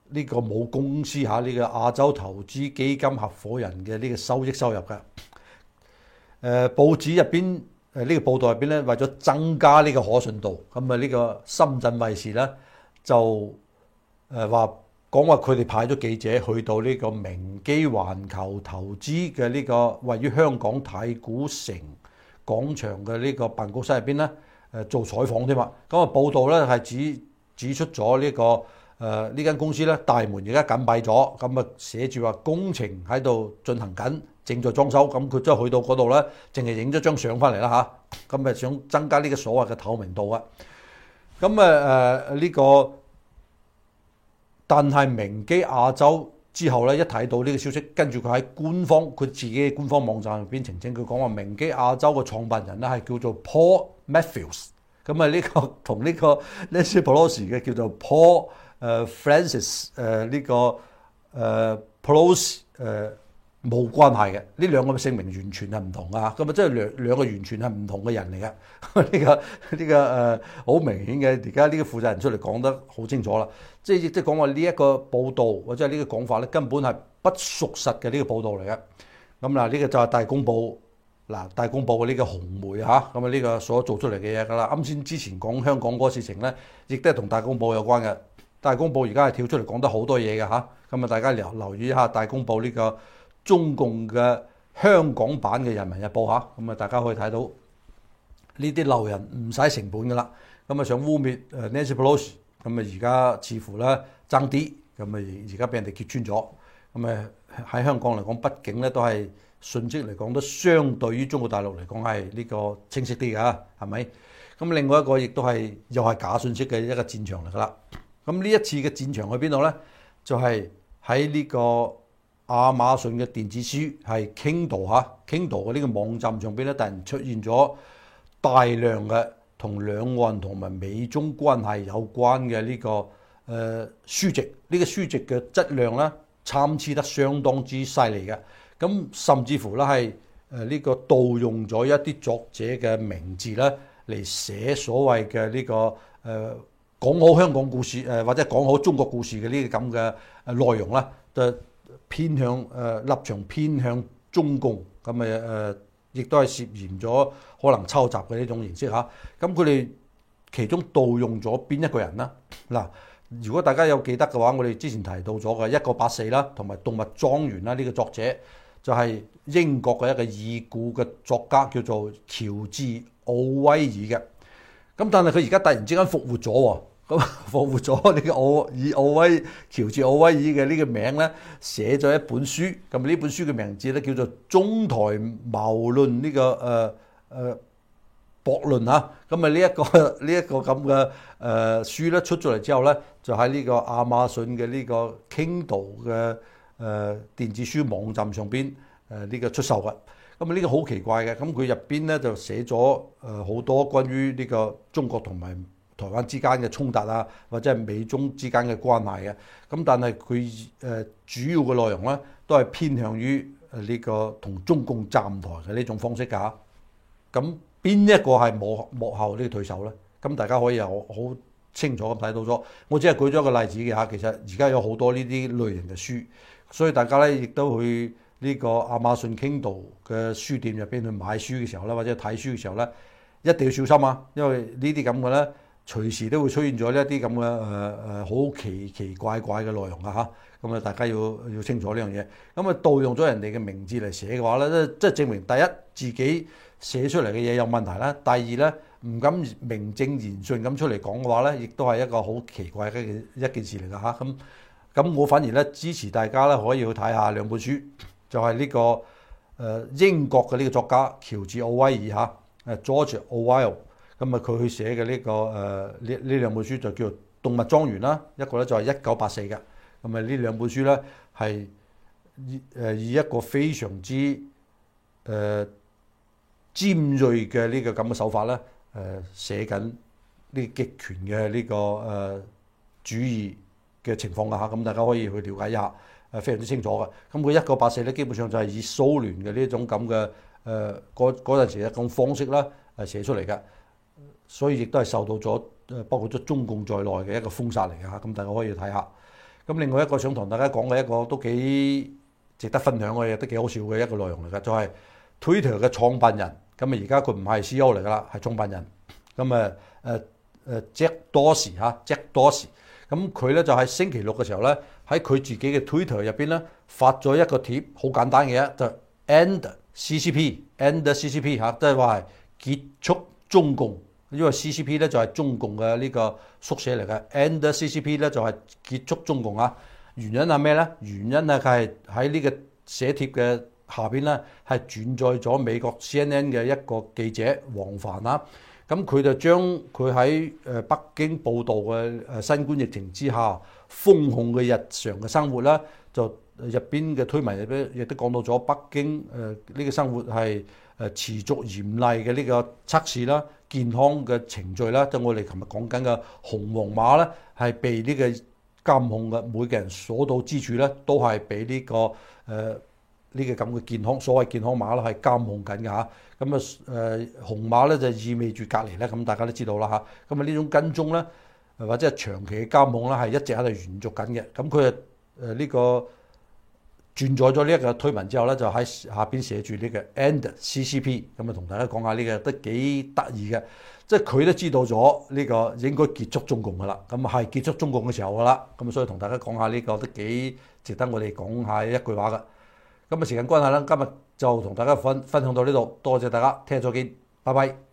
呢個母公司嚇呢個亞洲投資基金合夥人嘅呢個收益收入嘅。誒報紙入邊誒呢個報道入邊咧，為咗增加呢個可信度，咁啊呢個深圳衛視咧就誒話講話佢哋派咗記者去到呢個明基環球投資嘅呢個位於香港太古城廣場嘅呢個辦公室入邊咧誒做採訪添嘛。咁啊報道咧係指指出咗呢、這個誒呢間公司咧大門而家緊閉咗，咁啊寫住話工程喺度進行緊，正在裝修。咁佢真係去到嗰度咧，淨係影咗張相翻嚟啦嚇。咁啊想增加呢個所謂嘅透明度啊。咁啊誒呢個，但係明基亞洲之後咧，一睇到呢個消息，跟住佢喺官方佢自己嘅官方網站入邊澄清，佢講話明基亞洲嘅創辦人咧係叫做 Paul Matthews。咁啊呢個同呢個 Nancy Pelosi 嘅叫做 Paul 誒 Francis 誒呢個誒 Pelosi 誒冇關係嘅，呢兩個姓名完全係唔同啊！咁啊即係兩兩個完全係唔同嘅人嚟嘅。呢個呢個誒好明顯嘅，而家呢個負責人出嚟講得好清楚啦。即係亦即係講話呢一個報導或者係呢個講法咧，根本係不屬實嘅呢個報導嚟嘅。咁嗱，呢個就係大公報。嗱，大公報嘅呢個紅媒嚇，咁啊呢個所做出嚟嘅嘢㗎啦。啱先之前講香港嗰個事情咧，亦都係同大公報有關嘅。大公報而家係跳出嚟講得好多嘢嘅嚇，咁啊大家留留意一下大公報呢個中共嘅香港版嘅《人民日報》嚇，咁啊大家可以睇到呢啲流人唔使成本㗎啦。咁啊想污蔑誒 Nancy Pelosi，咁啊而家似乎咧爭啲，咁啊而家俾人哋揭穿咗。咁啊喺香港嚟講，畢竟咧都係。信息嚟講都相對於中國大陸嚟講係呢個清晰啲㗎，係咪？咁另外一個亦都係又係假信息嘅一個戰場嚟㗎啦。咁呢一次嘅戰場去邊度咧？就係喺呢個亞馬遜嘅電子書係 Kindle 嚇 Kindle 嘅呢個網站上邊咧，突然出現咗大量嘅同兩岸同埋美中關係有關嘅呢個誒書籍。呢個書籍嘅質量咧參差得相當之犀利嘅。咁甚至乎咧係誒呢個盜用咗一啲作者嘅名字咧嚟寫所謂嘅呢個誒講好香港故事誒或者講好中國故事嘅呢啲咁嘅誒內容啦，就偏向誒立場偏向中共，咁誒誒亦都係涉嫌咗可能抄襲嘅呢種形式嚇。咁佢哋其中盜用咗邊一個人呢？嗱，如果大家有記得嘅話，我哋之前提到咗嘅一九八四啦，同埋動物莊園啦，呢個作者。就係英國嘅一個已故嘅作家，叫做喬治奧威爾嘅。咁但係佢而家突然之間復活咗喎，咁復活咗呢個奧以奧威喬治奧威爾嘅呢個名咧，寫咗一本書。咁呢本書嘅名字咧叫做《中台謬論》呢、這個誒誒駁論嚇。咁啊呢一個呢一個咁嘅誒書咧出咗嚟之後咧，就喺呢個亞馬遜嘅呢個 Kindle 嘅。誒、呃、電子書網站上邊誒呢個出售嘅。咁啊呢個好奇怪嘅。咁佢入邊咧就寫咗誒好多關於呢個中國同埋台灣之間嘅衝突啊，或者係美中之間嘅關係嘅。咁但係佢誒主要嘅內容咧都係偏向於誒呢個同中共站台嘅呢種方式㗎。咁邊一個係幕幕後呢個對手咧？咁大家可以有好清楚咁睇到咗。我只係舉咗一個例子嘅嚇。其實而家有好多呢啲類型嘅書。所以大家咧亦都去呢個亞馬遜 Kindle 嘅書店入邊去買書嘅時候咧，或者睇書嘅時候咧，一定要小心啊！因為呢啲咁嘅咧，隨時都會出現咗一啲咁嘅誒誒好奇奇怪怪嘅內容啊嚇！咁啊，大家要要清楚呢樣嘢。咁啊，盜用咗人哋嘅名字嚟寫嘅話咧，即係證明第一自己寫出嚟嘅嘢有問題啦。第二咧，唔敢名正言順咁出嚟講嘅話咧，亦都係一個好奇怪嘅一件事嚟㗎嚇咁。咁我反而咧支持大家咧可以去睇下兩本書，就係、是、呢、這個誒、呃、英國嘅呢個作家喬治奧威爾嚇，誒 George Orwell，咁啊佢去寫嘅呢、這個誒呢呢兩本書就叫做《動物莊園》啦，一個咧就係一九八四嘅，咁啊呢兩本書咧係誒以一個非常之誒、呃、尖鋭嘅呢個咁嘅手法咧誒、呃、寫緊呢極權嘅呢、這個誒、呃、主義嘅情況啊嚇，咁大家可以去了解一下，誒非常之清楚嘅。咁佢一九八四咧，基本上就係以蘇聯嘅呢一種咁嘅誒嗰嗰陣時一種方式啦，誒寫出嚟嘅，所以亦都係受到咗誒包括咗中共在內嘅一個封殺嚟嘅嚇。咁大家可以睇下。 咁另外一個想同大家講嘅一個都幾值得分享嘅嘢，都幾好笑嘅一個內容嚟㗎，就係 Twitter 嘅創辦人。咁啊而家佢唔係 C E O 嚟㗎啦，係創辦人。咁啊誒誒 Jack Dorsey 嚇 Jack Dorsey。咁佢咧就喺星期六嘅時候咧，喺佢自己嘅 Twitter 入邊咧發咗一個貼，好簡單嘅啫，就 End C C P，End C C P 嚇，即係話係結束中共。因為 C C P 咧就係中共嘅呢個縮寫嚟嘅 ，End C C P 咧就係結束中共啊。原因係咩咧？原因係佢係喺呢個寫貼嘅下邊咧，係轉載咗美國 C N N 嘅一個記者黃帆啦。咁佢就將佢喺誒北京報導嘅誒新冠疫情之下封控嘅日常嘅生活啦，就入邊嘅推文入邊亦都講到咗北京誒呢個生活係誒持續嚴厲嘅呢個測試啦、健康嘅程序啦，即係我哋琴日講緊嘅紅黃碼咧，係被呢個監控嘅，每個人所到之處咧都係俾呢個誒呢個咁嘅健康所謂健康碼啦，係監控緊嘅嚇。咁啊誒紅碼咧就意味住隔離咧，咁大家都知道啦嚇。咁啊呢種跟蹤咧，或者係長期嘅監控咧，係一直喺度延續緊嘅。咁佢啊誒呢個轉載咗呢一個推文之後咧，就喺下邊寫住呢個 End C C P。咁啊同大家講下呢個都幾得意嘅，即係佢都知道咗呢個應該結束中共噶啦，咁係結束中共嘅時候噶啦。咁所以同大家講下呢個都幾值得我哋講下一句話嘅。咁啊時間關係啦，今日就同大家分分享到呢度，多謝大家，聽日再見，拜拜。